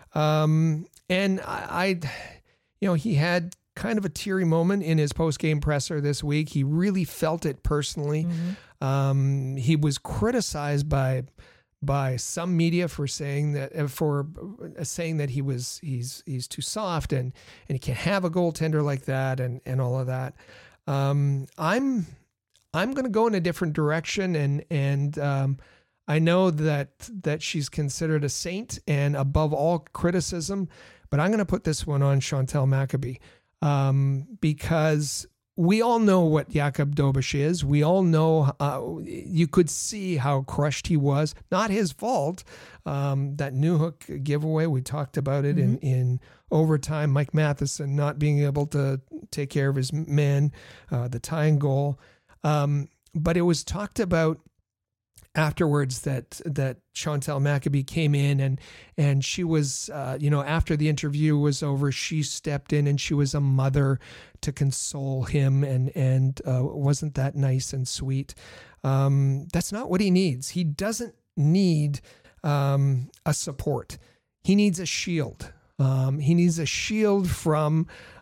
Um, and I, I, you know, he had kind of a teary moment in his post-game presser this week. He really felt it personally. Mm-hmm. Um, he was criticized by by some media for saying that for uh, saying that he was he's he's too soft and and he can't have a goaltender like that and and all of that. Um, I'm I'm going to go in a different direction, and and um, I know that that she's considered a saint and above all criticism, but I'm going to put this one on Chantal Machabée um, because we all know what Jakub Dobeš is. We all know uh, you could see how crushed he was. Not his fault. Um, that Newhook giveaway, we talked about it mm-hmm. in in overtime. Mike Matheson not being able to take care of his men, uh, the tying goal. Um, but it was talked about afterwards that that Chantal Machabée came in and and she was, uh, you know, after the interview was over, she stepped in and she was a mother to console him and and uh, wasn't that nice and sweet. Um, that's not what he needs. He doesn't need um, a support. He needs a shield. Um, he needs a shield from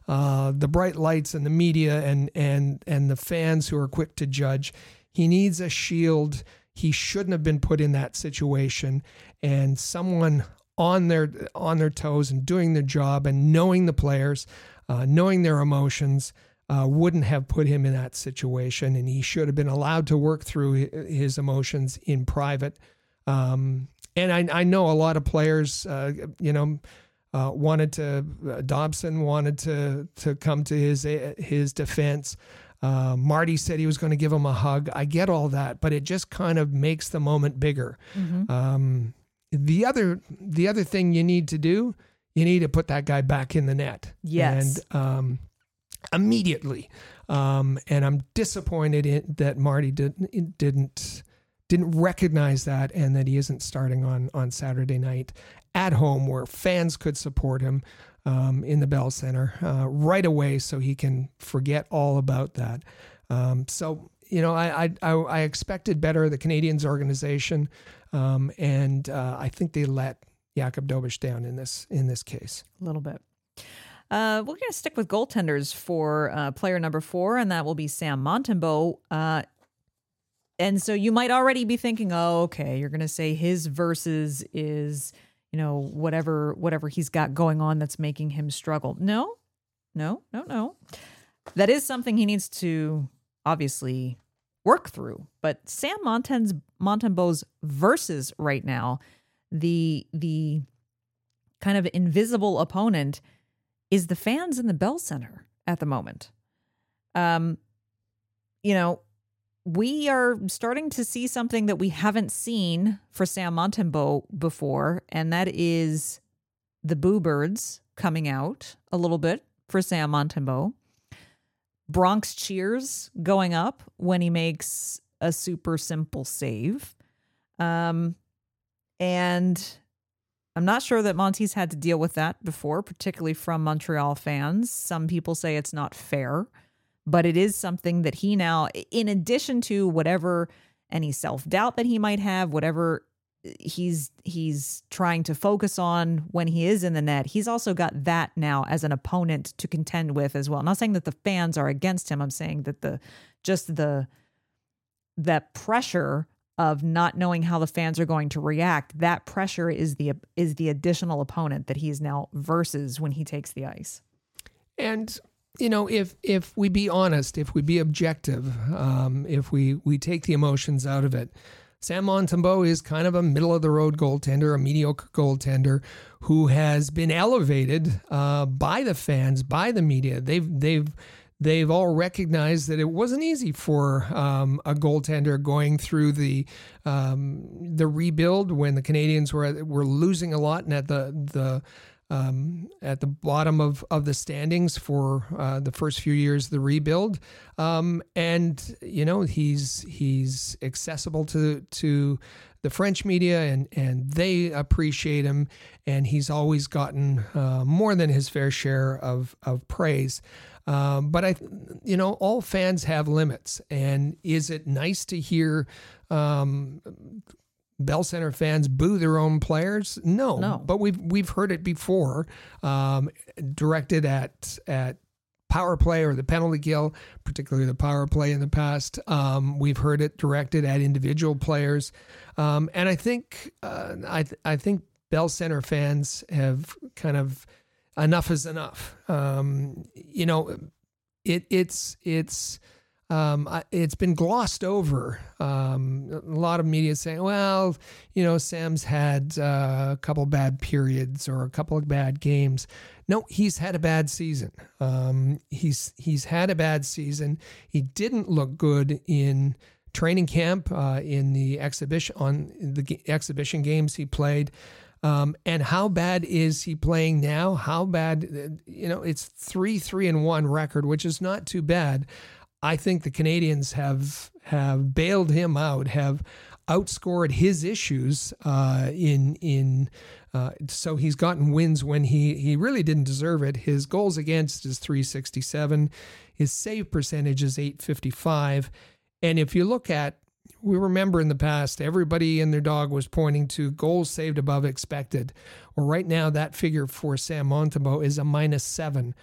uh, the bright lights and the media and and and the fans who are quick to judge. He needs a shield. He shouldn't have been put in that situation, and someone on their on their toes and doing their job and knowing the players, uh, knowing their emotions, uh, wouldn't have put him in that situation, and he should have been allowed to work through his emotions in private. Um, and I, I know a lot of players, uh, you know, uh, wanted to, uh, Dobson wanted to to come to his his defense. Uh, Marty said he was going to give him a hug. I get all that, but it just kind of makes the moment bigger. Mm-hmm. Um, the other the other thing you need to do, you need to put that guy back in the net. Yes. And um, immediately. Um, and I'm disappointed in, that Marty didn't didn't didn't recognize that, and that he isn't starting on on Saturday night at home where fans could support him. Um, in the Bell Center uh, right away, so he can forget all about that. Um, so you know, I, I I expected better of the Canadiens organization, um, and uh, I think they let Jakub Dobeš down in this in this case a little bit. Uh, we're going to stick with goaltenders for uh, player number four, and that will be Sam Montembeault. Uh, and so you might already be thinking, oh, okay, you're going to say his versus is, you know, whatever whatever he's got going on that's making him struggle. No, no, no, no. That is something he needs to obviously work through. But Sam Montembeault's, Montembeault's versus right now, the the kind of invisible opponent is the fans in the Bell Center at the moment. Um, you know, we are starting to see something that we haven't seen for Sam Montembeault before, and that is the Boo Birds coming out a little bit for Sam Montembeault. Bronx cheers going up when he makes a super simple save. Um, and I'm not sure that Monty's had to deal with that before, particularly from Montreal fans. Some people say it's not fair. But it is something that he now, in addition to whatever any self-doubt that he might have, whatever he's he's trying to focus on when he is in the net, he's also got that now as an opponent to contend with as well. I'm not saying that the fans are against him. I'm saying that the just the that pressure of not knowing how the fans are going to react, that pressure is the is the additional opponent that he is now versus when he takes the ice. And you know, if if we be honest, if we be objective, um, if we, we take the emotions out of it, Sam Montembeault is kind of a middle-of-the-road goaltender, a mediocre goaltender who has been elevated uh, by the fans, by the media. They've they've they've all recognized that it wasn't easy for um, a goaltender going through the um, the rebuild when the Canadiens were were losing a lot and at the the. Um, at the bottom of, of the standings for uh, the first few years of the rebuild. Um, and, you know, he's he's accessible to to the French media, and, and they appreciate him. And he's always gotten uh, more than his fair share of, of praise. Um, but, I, you know, all fans have limits. And is it nice to hear um Bell Center fans boo their own players? No, no. But we've we've heard it before, um, directed at at power play or the penalty kill, particularly the power play in the past. Um, we've heard it directed at individual players, um, and I think uh, I th- I think Bell Center fans have kind of enough is enough. Um, you know, it it's it's. Um, it's been glossed over. Um, a lot of media saying, well, you know, Sam's had uh, a couple bad periods or a couple of bad games. No, he's had a bad season. Um, he's he's had a bad season. He didn't look good in training camp, uh, in the exhibition on the g- exhibition games he played. Um, and how bad is he playing now? How bad? You know, it's three three and one record, which is not too bad. I think the Canadiens have have bailed him out, have outscored his issues uh, in in uh, so he's gotten wins when he he really didn't deserve it. His goals against is three sixty-seven, his save percentage is eight fifty-five, and if you look at, we remember in the past everybody and their dog was pointing to goals saved above expected. Well, right now that figure for Sam Montembeault is a minus seven.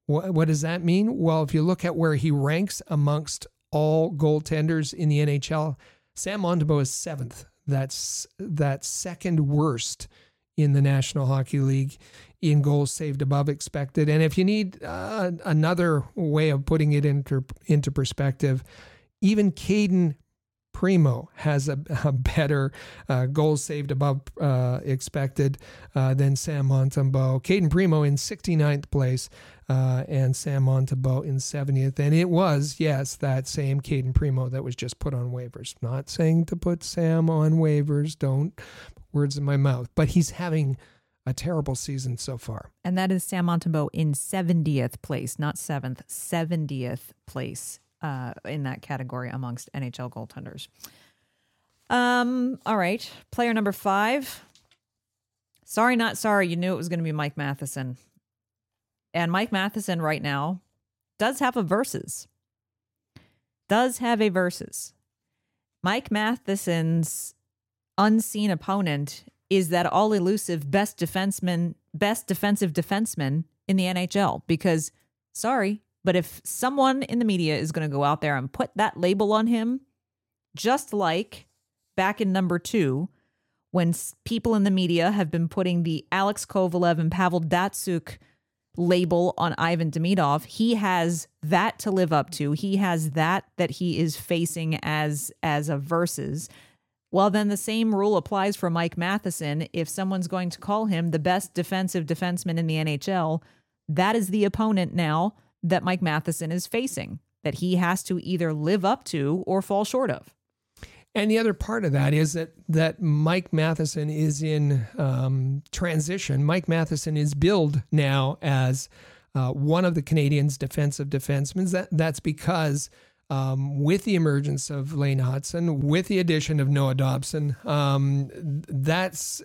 What, what does that mean? Well, if you look at where he ranks amongst all goaltenders in the N H L, Sam Montembeault is seventh. That's that's second worst in the National Hockey League in goals saved above expected. And if you need uh, another way of putting it into into perspective, even Caden Primo has a, a better uh, goals saved above uh, expected uh, than Sam Montembeault. Caden Primo in sixty-ninth place uh, and Sam Montembeault in seventieth. And it was, yes, that same Caden Primo that was just put on waivers. Not saying to put Sam on waivers. Don't put words in my mouth. But he's having a terrible season so far. And that is Sam Montembeault in seventieth place, not seventh, seventieth place. Uh, in that category amongst N H L goaltenders. Um, all right. Player number five. Sorry, not sorry. You knew it was going to be Mike Matheson. And Mike Matheson right now does have a versus. Does have a versus. Mike Matheson's unseen opponent is that all-elusive best defenseman, best defensive defenseman in the N H L. Because, sorry, but if someone in the media is going to go out there and put that label on him, just like back in number two, when people in the media have been putting the Alex Kovalev and Pavel Datsyuk label on Ivan Demidov, he has that to live up to. He has that that he is facing as, as a versus. Well, then the same rule applies for Mike Matheson. If someone's going to call him the best defensive defenseman in the N H L, that is the opponent now that Mike Matheson is facing, that he has to either live up to or fall short of. And the other part of that is that that Mike Matheson is in um, transition. Mike Matheson is billed now as uh, one of the Canadiens' defensive defensemen. That, that's because um, with the emergence of Lane Hudson, with the addition of Noah Dobson, um, that's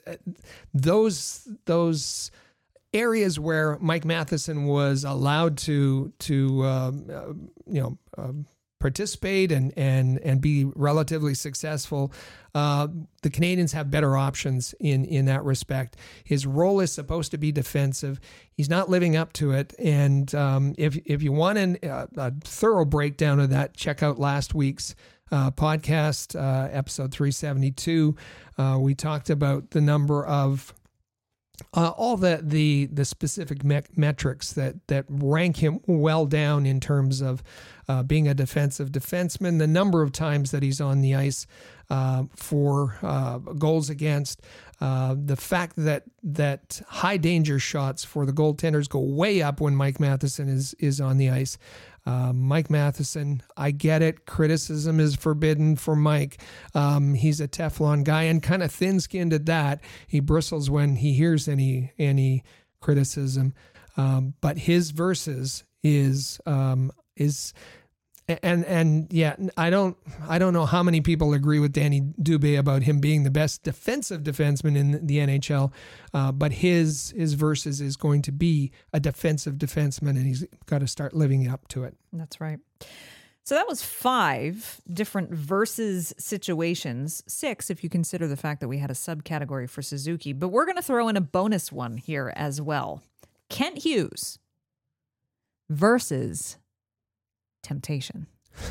those those. areas where Mike Matheson was allowed to to um, uh, you know uh, participate and and and be relatively successful. Uh, the Canadiens have better options in in that respect. His role is supposed to be defensive. He's not living up to it. And um, if if you want an, uh, a thorough breakdown of that, check out last week's uh, podcast, uh, episode three seventy-two. Uh, we talked about the number of Uh, all the the the specific me- metrics that that rank him well down in terms of uh, being a defensive defenseman, the number of times that he's on the ice uh, for uh, goals against, uh, the fact that that high danger shots for the goaltenders go way up when Mike Matheson is is on the ice. Uh, Mike Matheson, I get it. Criticism is forbidden for Mike. Um, he's a Teflon guy and kind of thin-skinned at that. He bristles when he hears any any criticism. Um, but his versus is um, is and and yeah, I don't I don't know how many people agree with Danny Dubé about him being the best defensive defenseman in the N H L, uh, but his his versus is going to be a defensive defenseman, and he's got to start living up to it. That's right. So that was five different versus situations, six if you consider the fact that we had a subcategory for Suzuki, but we're going to throw in a bonus one here as well. Kent Hughes versus temptation.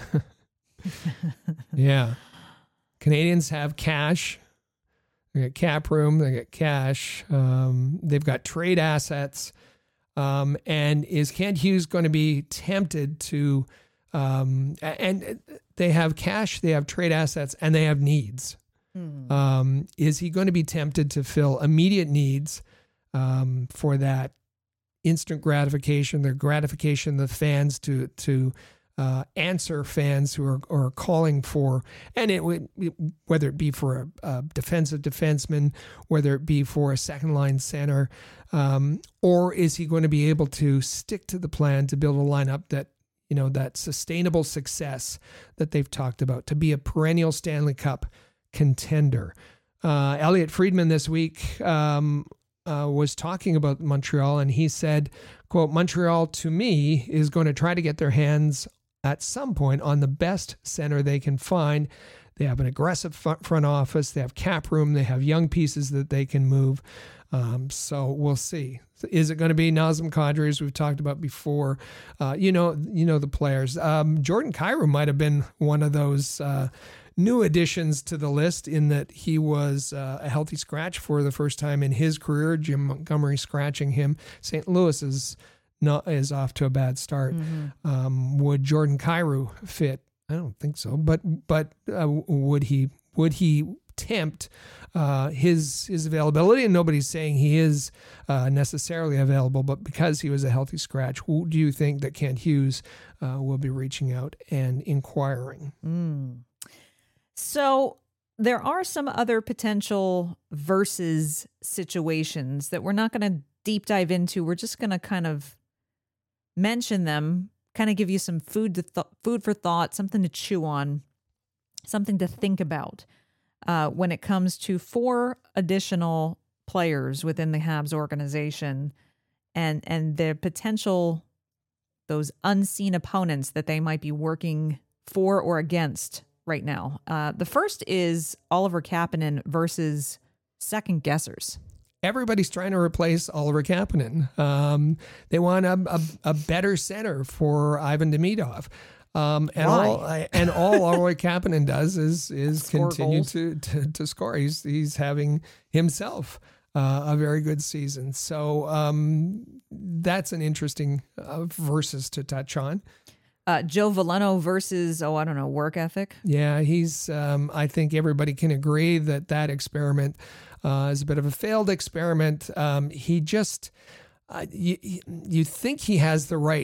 Yeah. Canadiens have cash. They got cap room. They got cash. Um, they've got trade assets. Um, and is Kent Hughes going to be tempted to, um, and they have cash, they have trade assets, and they have needs. Hmm. Um, is he going to be tempted to fill immediate needs um, for that instant gratification, the gratification of the fans to, to, Uh, answer fans who are, are calling for, and it would, whether it be for a, a defensive defenseman, whether it be for a second line center, um, or is he going to be able to stick to the plan to build a lineup that, you know, that sustainable success that they've talked about, to be a perennial Stanley Cup contender? Uh, Elliot Friedman this week um, uh, was talking about Montreal, and he said, quote, "Montreal to me is going to try to get their hands at some point on the best center they can find. They have an aggressive front office. They have cap room. They have young pieces that they can move. Um, so we'll see. Is it going to be Nazem Kadri, as we've talked about before? Uh, you know, you know the players. Um, Jordan Kyrou might have been one of those uh, new additions to the list in that he was uh, a healthy scratch for the first time in his career. Jim Montgomery scratching him. Saint Louis is not is off to a bad start. Mm-hmm. Um, would Jordan Kyrou fit? I don't think so. But but uh, would he would he tempt uh, his his availability? And nobody's saying he is uh, necessarily available, but because he was a healthy scratch, who do you think that Kent Hughes uh, will be reaching out and inquiring? Mm. So there are some other potential versus situations that we're not going to deep dive into. We're just going to kind of mention them, kind of give you some food to th- food for thought, something to chew on, something to think about uh, when it comes to four additional players within the Habs organization and and their potential, those unseen opponents that they might be working for or against right now. Uh, the first is Oliver Kapanen versus second guessers. Everybody's trying to replace Oliver Kapanen. Um, they want a, a, a better center for Ivan Demidov. Um, and Why? all and all Oliver Kapanen does is is Score continue to, to to score. He's he's having himself uh, a very good season. So um, that's an interesting uh, versus to touch on. Uh, Joe Veleno versus, oh, I don't know, work ethic. Yeah, he's. Um, I think everybody can agree that that experiment uh, is a bit of a failed experiment. Um, he just, uh, you, you think he has the right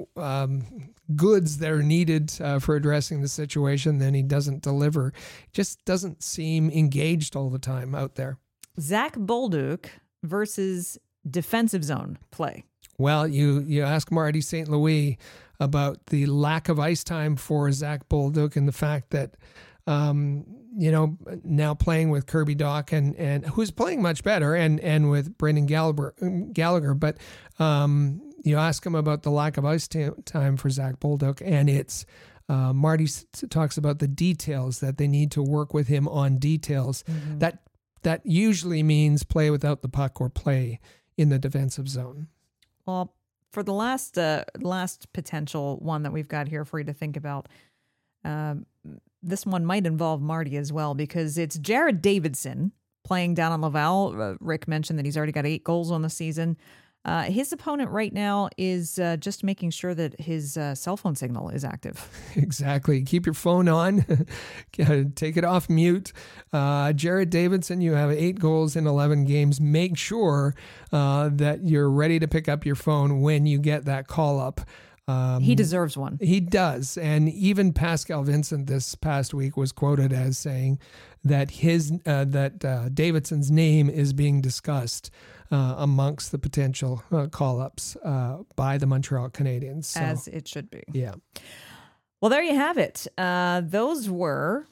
um, goods that are needed uh, for addressing the situation, then he doesn't deliver. Just doesn't seem engaged all the time out there. Zach Bolduc versus defensive zone play. Well, you you ask Marty Saint Louis about the lack of ice time for Zach Bolduc and the fact that, um, you know, now playing with Kirby Dach and, and who's playing much better and, and with Brendan Gallagher, Gallagher. But um, you ask him about the lack of ice t- time for Zach Bolduc, and it's uh, Marty talks about the details that they need to work with him on details. Mm-hmm. That that usually means play without the puck or play in the defensive zone. Well, for the last uh, last potential one that we've got here for you to think about, um, this one might involve Marty as well, because it's Jared Davidson playing down on Laval. Uh, Rick mentioned that he's already got eight goals on the season. Uh, his opponent right now is uh, just making sure that his uh, cell phone signal is active. Exactly. Keep your phone on. Take it off mute. Uh, Jared Davidson, you have eight goals in eleven games. Make sure uh, that you're ready to pick up your phone when you get that call up. Um, he deserves one. He does. And even Pascal Vincent this past week was quoted as saying that his uh, that uh, Davidson's name is being discussed uh, amongst the potential uh, call-ups uh, by the Montreal Canadiens. So, as it should be. Yeah. Well, there you have it. Uh, those were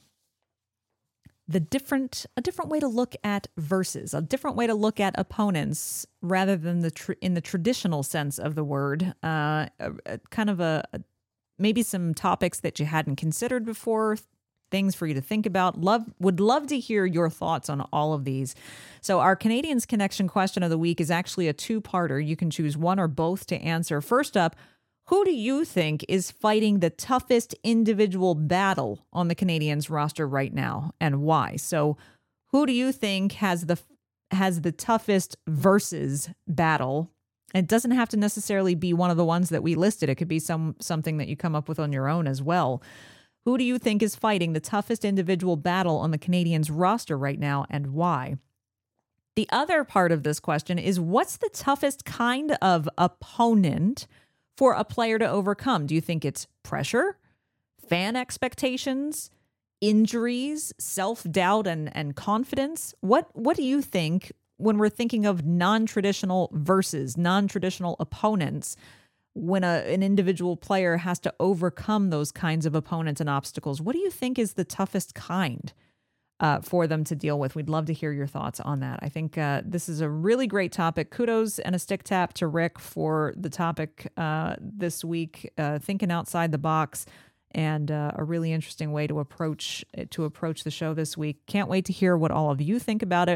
the different a different way to look at verses, a different way to look at opponents rather than the tr- in the traditional sense of the word. Uh, a, a, kind of a, a maybe some topics that you hadn't considered before, things for you to think about. Love would love to hear your thoughts on all of these. So our Canadiens Connection question of the week is actually a two-parter. You can choose one or both to answer. First up, who do you think is fighting the toughest individual battle on the Canadiens roster right now, and why? So who do you think has the has the toughest versus battle? It doesn't have to necessarily be one of the ones that we listed. It could be some something that you come up with on your own as well. Who do you think is fighting the toughest individual battle on the Canadiens roster right now, and why? The other part of this question is, what's the toughest kind of opponent for a player to overcome? Do you think it's pressure, fan expectations, injuries, self-doubt, and, and confidence? What what do you think when we're thinking of non-traditional versus non-traditional opponents, when a, an individual player has to overcome those kinds of opponents and obstacles? What do you think is the toughest kind uh, for them to deal with? We'd love to hear your thoughts on that. I think uh, this is a really great topic. Kudos and a stick tap to Rick for the topic uh, this week, uh, thinking outside the box, and uh, a really interesting way to approach to approach the show this week. Can't wait to hear what all of you think about it.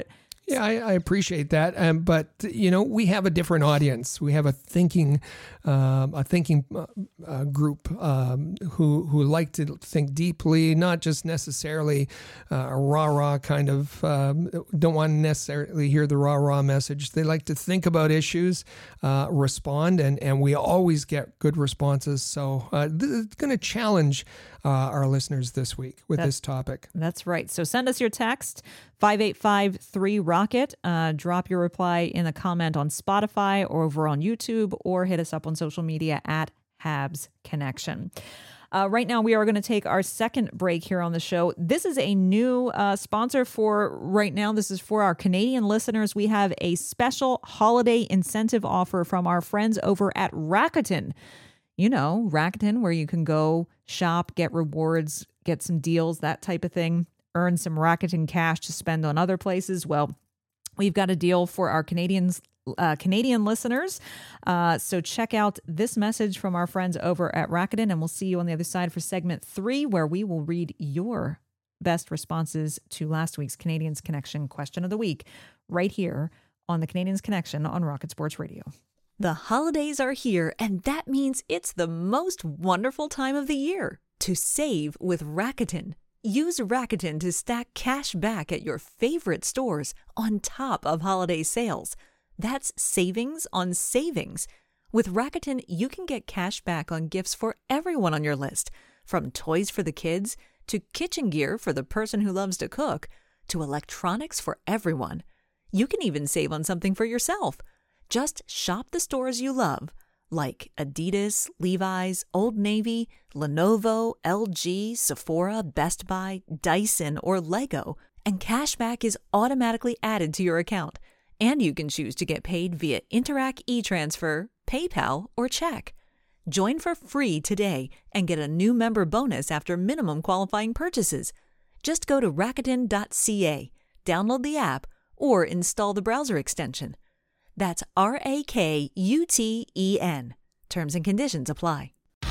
Yeah, I, I appreciate that. Um, but you know, we have a different audience. We have a thinking, um, a thinking uh, uh, group um, who who like to think deeply, not just necessarily uh, a rah rah kind of. Um, don't want to necessarily hear the rah rah message. They like to think about issues, uh, respond, and and we always get good responses. So uh, this is going to challenge uh, our listeners this week with That's, this topic. That's right. So send us your text five eight five three Rocket. Uh, drop your reply in a comment on Spotify or over on YouTube, or hit us up on social media at Habs Connection. Uh, right now, we are going to take our second break here on the show. This is a new uh, sponsor for right now. This is for our Canadian listeners. We have a special holiday incentive offer from our friends over at Rakuten. You know, Rakuten, where you can go shop, get rewards, get some deals, that type of thing, earn some Rakuten cash to spend on other places. Well, we've got a deal for our Canadians, uh, Canadian listeners. Uh, so check out this message from our friends over at Rakuten, and we'll see you on the other side for segment three, where we will read your best responses to last week's Canadians Connection question of the week, right here on the Canadians Connection on Rocket Sports Radio. The holidays are here, and that means it's the most wonderful time of the year to save with Rakuten. Use Rakuten to stack cash back at your favorite stores on top of holiday sales. That's savings on savings. With Rakuten, you can get cash back on gifts for everyone on your list, from toys for the kids to kitchen gear for the person who loves to cook to electronics for everyone. You can even save on something for yourself. Just shop the stores you love, like Adidas, Levi's, Old Navy, Lenovo, L G, Sephora, Best Buy, Dyson, or Lego, and cashback is automatically added to your account. And you can choose to get paid via Interac e-Transfer, PayPal, or check. Join for free today and get a new member bonus after minimum qualifying purchases. Just go to Rakuten dot C A, download the app, or install the browser extension. That's R A K U T E N. Terms and conditions apply.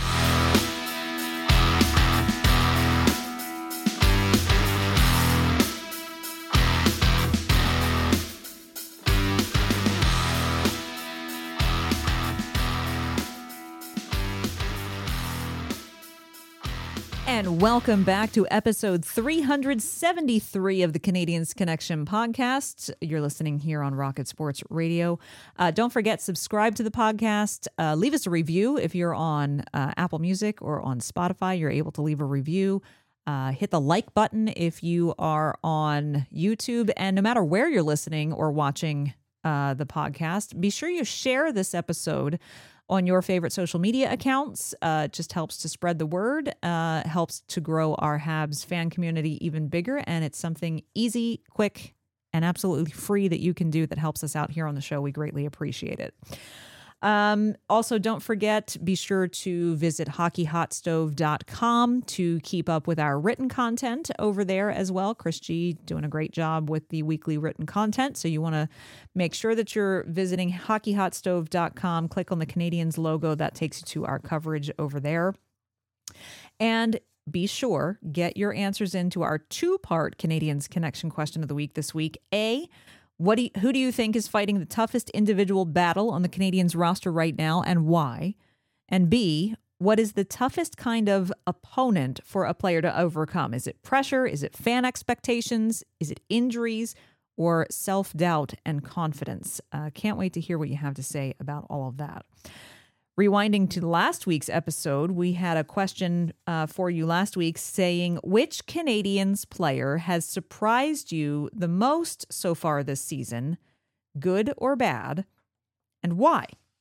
And welcome back to episode three seventy-three of the Canadians Connection podcast. You're listening here on Rocket Sports Radio. Uh, don't forget, subscribe to the podcast. Uh, leave us a review if you're on uh, Apple Music or on Spotify. You're able to leave a review. Uh, hit the like button if you are on YouTube. And no matter where you're listening or watching uh, the podcast, be sure you share this episode on your favorite social media accounts. Uh, it just helps to spread the word, uh, helps to grow our Habs fan community even bigger, and it's something easy, quick, and absolutely free that you can do that helps us out here on the show. We greatly appreciate it. Um, also, don't forget, be sure to visit hockey hot stove dot com to keep up with our written content over there as well. Chris G doing a great job with the weekly written content. So you want to make sure that you're visiting hockey hot stove dot com. Click on the Canadians logo. That takes you to our coverage over there. And be sure, get your answers into our two-part Canadians Connection question of the week this week. A, What do you, who do you think is fighting the toughest individual battle on the Canadians roster right now, and why? And B, what is the toughest kind of opponent for a player to overcome? Is it pressure? Is it fan expectations? Is it injuries or self-doubt and confidence? Uh, can't wait to hear what you have to say about all of that. Rewinding to last week's episode, we had a question uh, for you last week saying, which Canadians player has surprised you the most so far this season, good or bad, and why?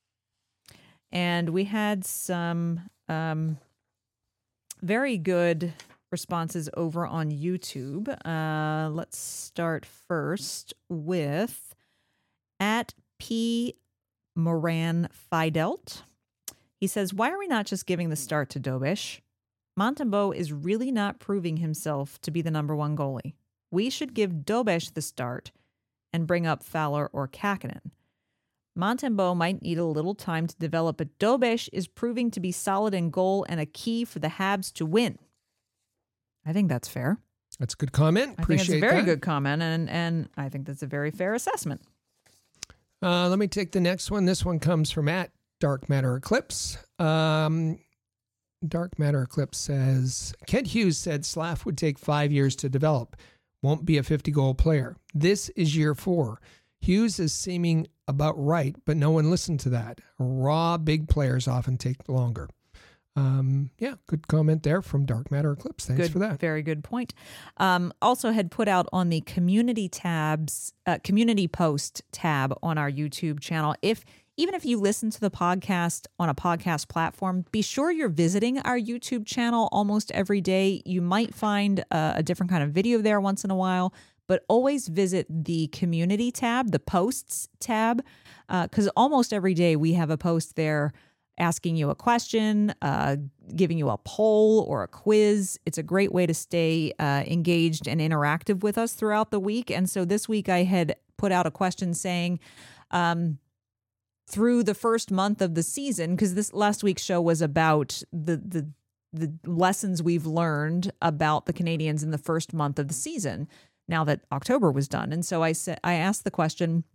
And we had some um, very good responses over on YouTube. Uh, let's start first with at P. Moran Fidelt. He says, why are we not just giving the start to Dobish? Montembeault is really not proving himself to be the number one goalie. We should give Dobish the start and bring up Fowler or Kähkönen. Montembeault might need a little time to develop, but Dobish is proving to be solid in goal and a key for the Habs to win. I think that's fair. That's a good comment. I Appreciate think it's a very that. good comment, and, and I think that's a very fair assessment. Uh, let me take the next one. This one comes from at Dark Matter Eclipse. Um, Dark Matter Eclipse says, Kent Hughes said Slav would take five years to develop. Won't be a fifty-goal player. This is year four. Hughes is seeming about right, but no one listened to that. Raw, big players often take longer. Um, yeah, good comment there from Dark Matter Eclipse. Thanks Good, for that. Very good point. Um, also had put out on the community tabs, uh, community post tab on our YouTube channel. If even if you listen to the podcast on a podcast platform, be sure you're visiting our YouTube channel almost every day. You might find a, a different kind of video there once in a while, but always visit the community tab, the posts tab, because uh, almost every day we have a post there asking you a question, uh, giving you a poll or a quiz. It's a great way to stay uh, engaged and interactive with us throughout the week. And so this week I had put out a question saying, um, through the first month of the season, because this last week's show was about the the the lessons we've learned about the Canadiens in the first month of the season, now that October was done. And so I said, I asked the question,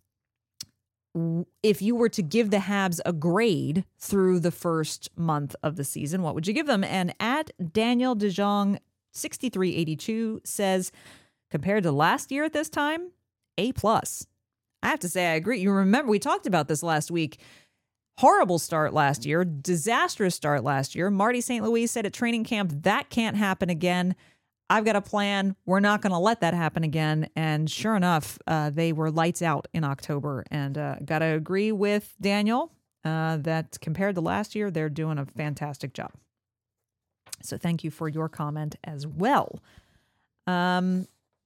if you were to give the Habs a grade through the first month of the season, what would you give them? And at Daniel DeJong sixty-three eighty-two says, compared to last year at this time, A plus. I have to say I agree. You remember we talked about this last week. Horrible start last year, disastrous start last year. Marty Saint Louis said at training camp, that can't happen again. I've got a plan. We're not going to let that happen again. And sure enough, uh, they were lights out in October. And uh, got to agree with Daniel uh, that compared to last year, they're doing a fantastic job. So thank you for your comment as well. Um,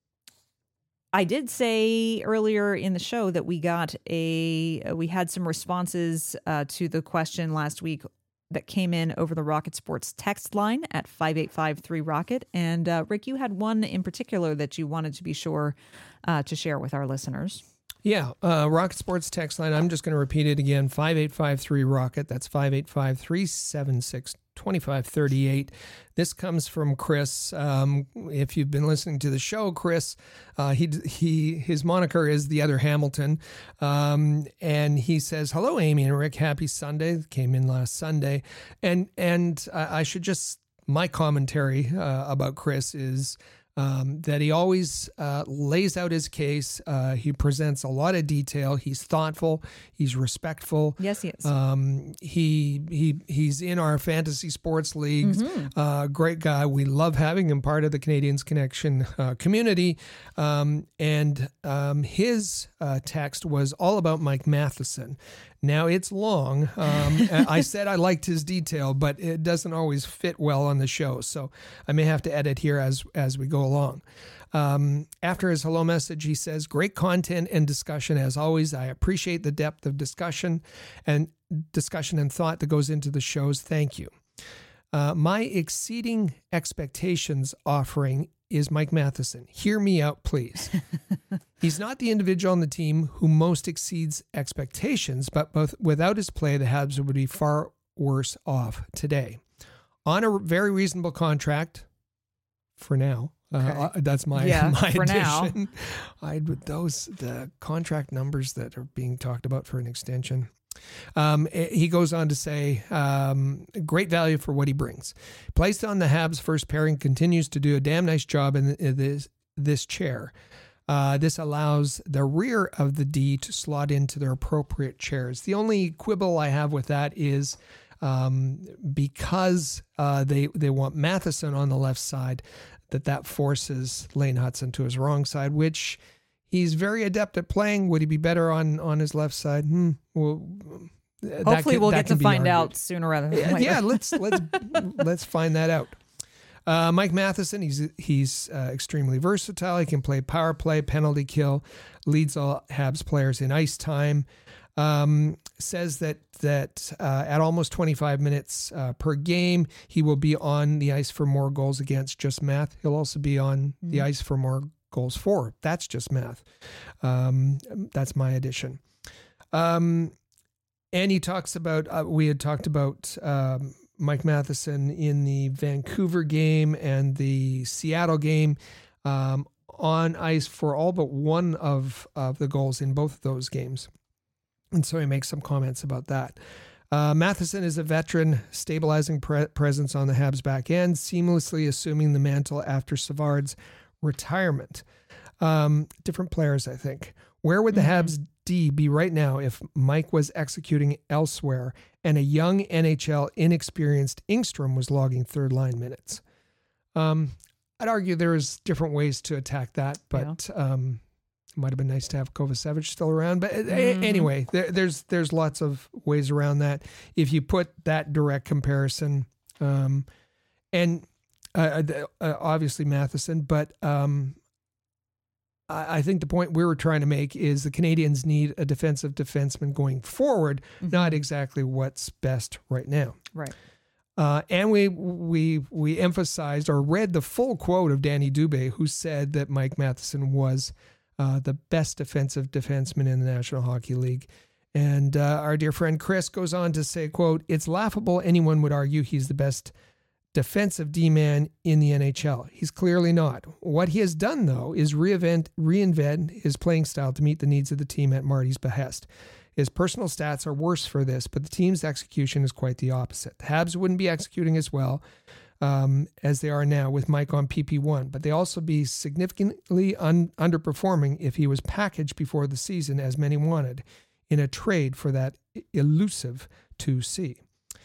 I did say earlier in the show that we got a, we had some responses uh, to the question last week that came in over the Rocket Sports text line at five eight five three Rocket. And uh, Rick, you had one in particular that you wanted to be sure uh, to share with our listeners. Yeah, uh, Rocket Sports text line. I'm just going to repeat it again. five eight five three Rocket. That's five eight five, three seven six, two five three eight. This comes from Chris. Um, if you've been listening to the show, Chris, uh, he he his moniker is the other Hamilton, um, and he says, "Hello, Amy and Rick. Happy Sunday." Came in last Sunday, and and I, I should just my commentary uh, about Chris is. Um, that he always uh, lays out his case. Uh, he presents a lot of detail. He's thoughtful. He's respectful. Yes, he is. Um, he he he's in our fantasy sports leagues. Mm-hmm. Uh, great guy. We love having him part of the Canadiens Connection uh, community. Um, and um, his uh, text was all about Mike Matheson. Now, it's long. Um, I said I liked his detail, but it doesn't always fit well on the show. So I may have to edit here as, as we go along. Um, after his hello message, he says, great content and discussion as always. I appreciate the depth of discussion and discussion and thought that goes into the shows. Thank you. Uh, my exceeding expectations offering is Mike Matheson. Hear me out, please. He's not the individual on the team who most exceeds expectations, but both without his play, the Habs would be far worse off today. On a very reasonable contract for now. Okay. Uh, that's my yeah, my for addition. now. I would those the contract numbers that are being talked about for an extension. Um, he goes on to say, um, great value for what he brings. Placed on the Habs first pairing, continues to do a damn nice job in, in this this chair. Uh, this allows the rear of the D to slot into their appropriate chairs. The only quibble I have with that is um, because uh, they they want Matheson on the left side, that that forces Lane Hudson to his wrong side, which he's very adept at playing. Would he be better on, on his left side? Hmm. Well, hopefully can, we'll get to find argued. out sooner rather than yeah, later. Yeah, let's let's let's find that out. Uh, Mike Matheson, he's he's uh, extremely versatile. He can play power play, penalty kill, leads all Habs players in ice time. Um, says that that uh, at almost twenty-five minutes uh, per game, he will be on the ice for more goals against. Just math. He'll also be on mm-hmm. the ice for more goals for. That's just math. Um, that's my addition. Um, and he talks about, uh, we had talked about um, Mike Matheson in the Vancouver game and the Seattle game. um, on ice for all but one of, of the goals in both of those games. And so he makes some comments about that. Uh, Matheson is a veteran, stabilizing pre- presence on the Habs back end, seamlessly assuming the mantle after Savard's retirement. Um, different players, I think. Where would the mm-hmm. Habs D be right now if Mike was executing elsewhere and a young N H L inexperienced Ingstrom was logging third line minutes? Um, I'd argue there's different ways to attack that, but yeah. um, it might have been nice to have Kovacevic still around. But mm-hmm. anyway, there, there's there's lots of ways around that. If you put that direct comparison, um, and uh, uh, obviously Matheson, but um, I, I think the point we were trying to make is the Canadians need a defensive defenseman going forward, mm-hmm. not exactly what's best right now. Right. Uh, and we we we emphasized or read the full quote of Danny Dubé, who said that Mike Matheson was uh, the best defensive defenseman in the National Hockey League. And uh, our dear friend Chris goes on to say, quote, "It's laughable anyone would argue he's the best defensive D-man in the N H L. He's clearly not. What he has done, though, is reinvent, reinvent his playing style to meet the needs of the team at Marty's behest. His personal stats are worse for this, but the team's execution is quite the opposite. The Habs wouldn't be executing as well um, as they are now with Mike on P P one, but they also be significantly un- underperforming if he was packaged before the season, as many wanted, in a trade for that elusive two C.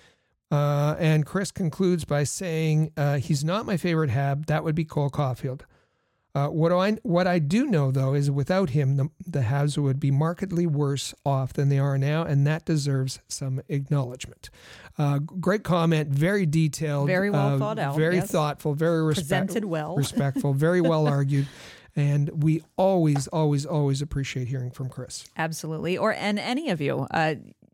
Uh, and Chris concludes by saying, uh, he's not my favorite Hab. That would be Cole Caulfield. Uh, what, do I, what I do know, though, is without him, the, the Habs would be markedly worse off than they are now, and that deserves some acknowledgement." Uh, great comment, very detailed. Very well uh, thought out. Very yes. thoughtful, very respect- Presented well. respectful, very well argued. And we always, always, always appreciate hearing from Chris. Absolutely. Or and any of you. Uh,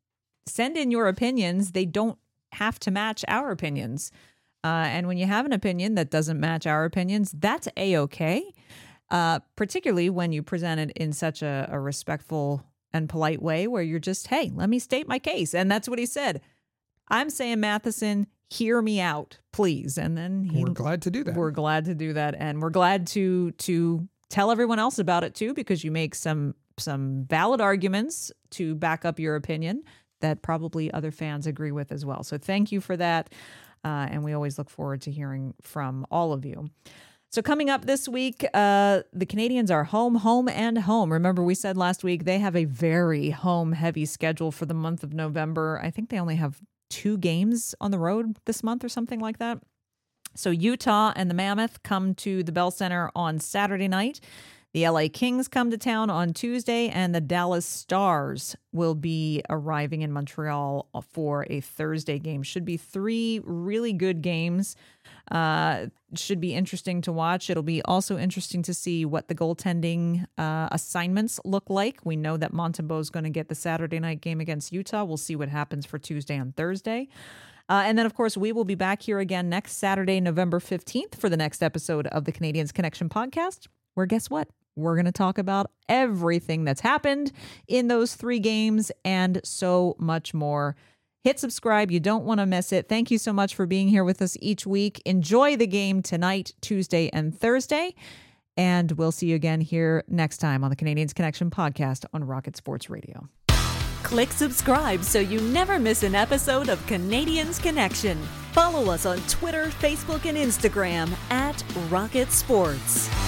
send in your opinions. They don't have to match our opinions. Uh, and when you have an opinion that doesn't match our opinions, that's A-okay, uh, particularly when you present it in such a, a respectful and polite way where you're just, hey, let me state my case. And that's what he said. I'm saying, Matheson, hear me out, please. And then he, we're glad to do that. We're glad to do that. And we're glad to to tell everyone else about it, too, because you make some some valid arguments to back up your opinion that probably other fans agree with as well. So thank you for that. Uh, and we always look forward to hearing from all of you. So coming up this week, uh, the Canadians are home, home, and home. Remember, we said last week they have a very home-heavy schedule for the month of November. I think they only have two games on the road this month or something like that. So Utah and the Mammoth come to the Bell Center on Saturday night. The L A Kings come to town on Tuesday, and the Dallas Stars will be arriving in Montreal for a Thursday game. Should be three really good games. Uh, should be interesting to watch. It'll be also interesting to see what the goaltending uh, assignments look like. We know that Montembeault is going to get the Saturday night game against Utah. We'll see what happens for Tuesday and Thursday. Uh, and then, of course, we will be back here again next Saturday, November fifteenth, for the next episode of the Canadians Connection podcast, where guess what? We're going to talk about everything that's happened in those three games and so much more. Hit subscribe. You don't want to miss it. Thank you so much for being here with us each week. Enjoy the game tonight, Tuesday, and Thursday. And we'll see you again here next time on the Canadians Connection podcast on Rocket Sports Radio. Click subscribe so you never miss an episode of Canadians Connection. Follow us on Twitter, Facebook, and Instagram at Rocket Sports.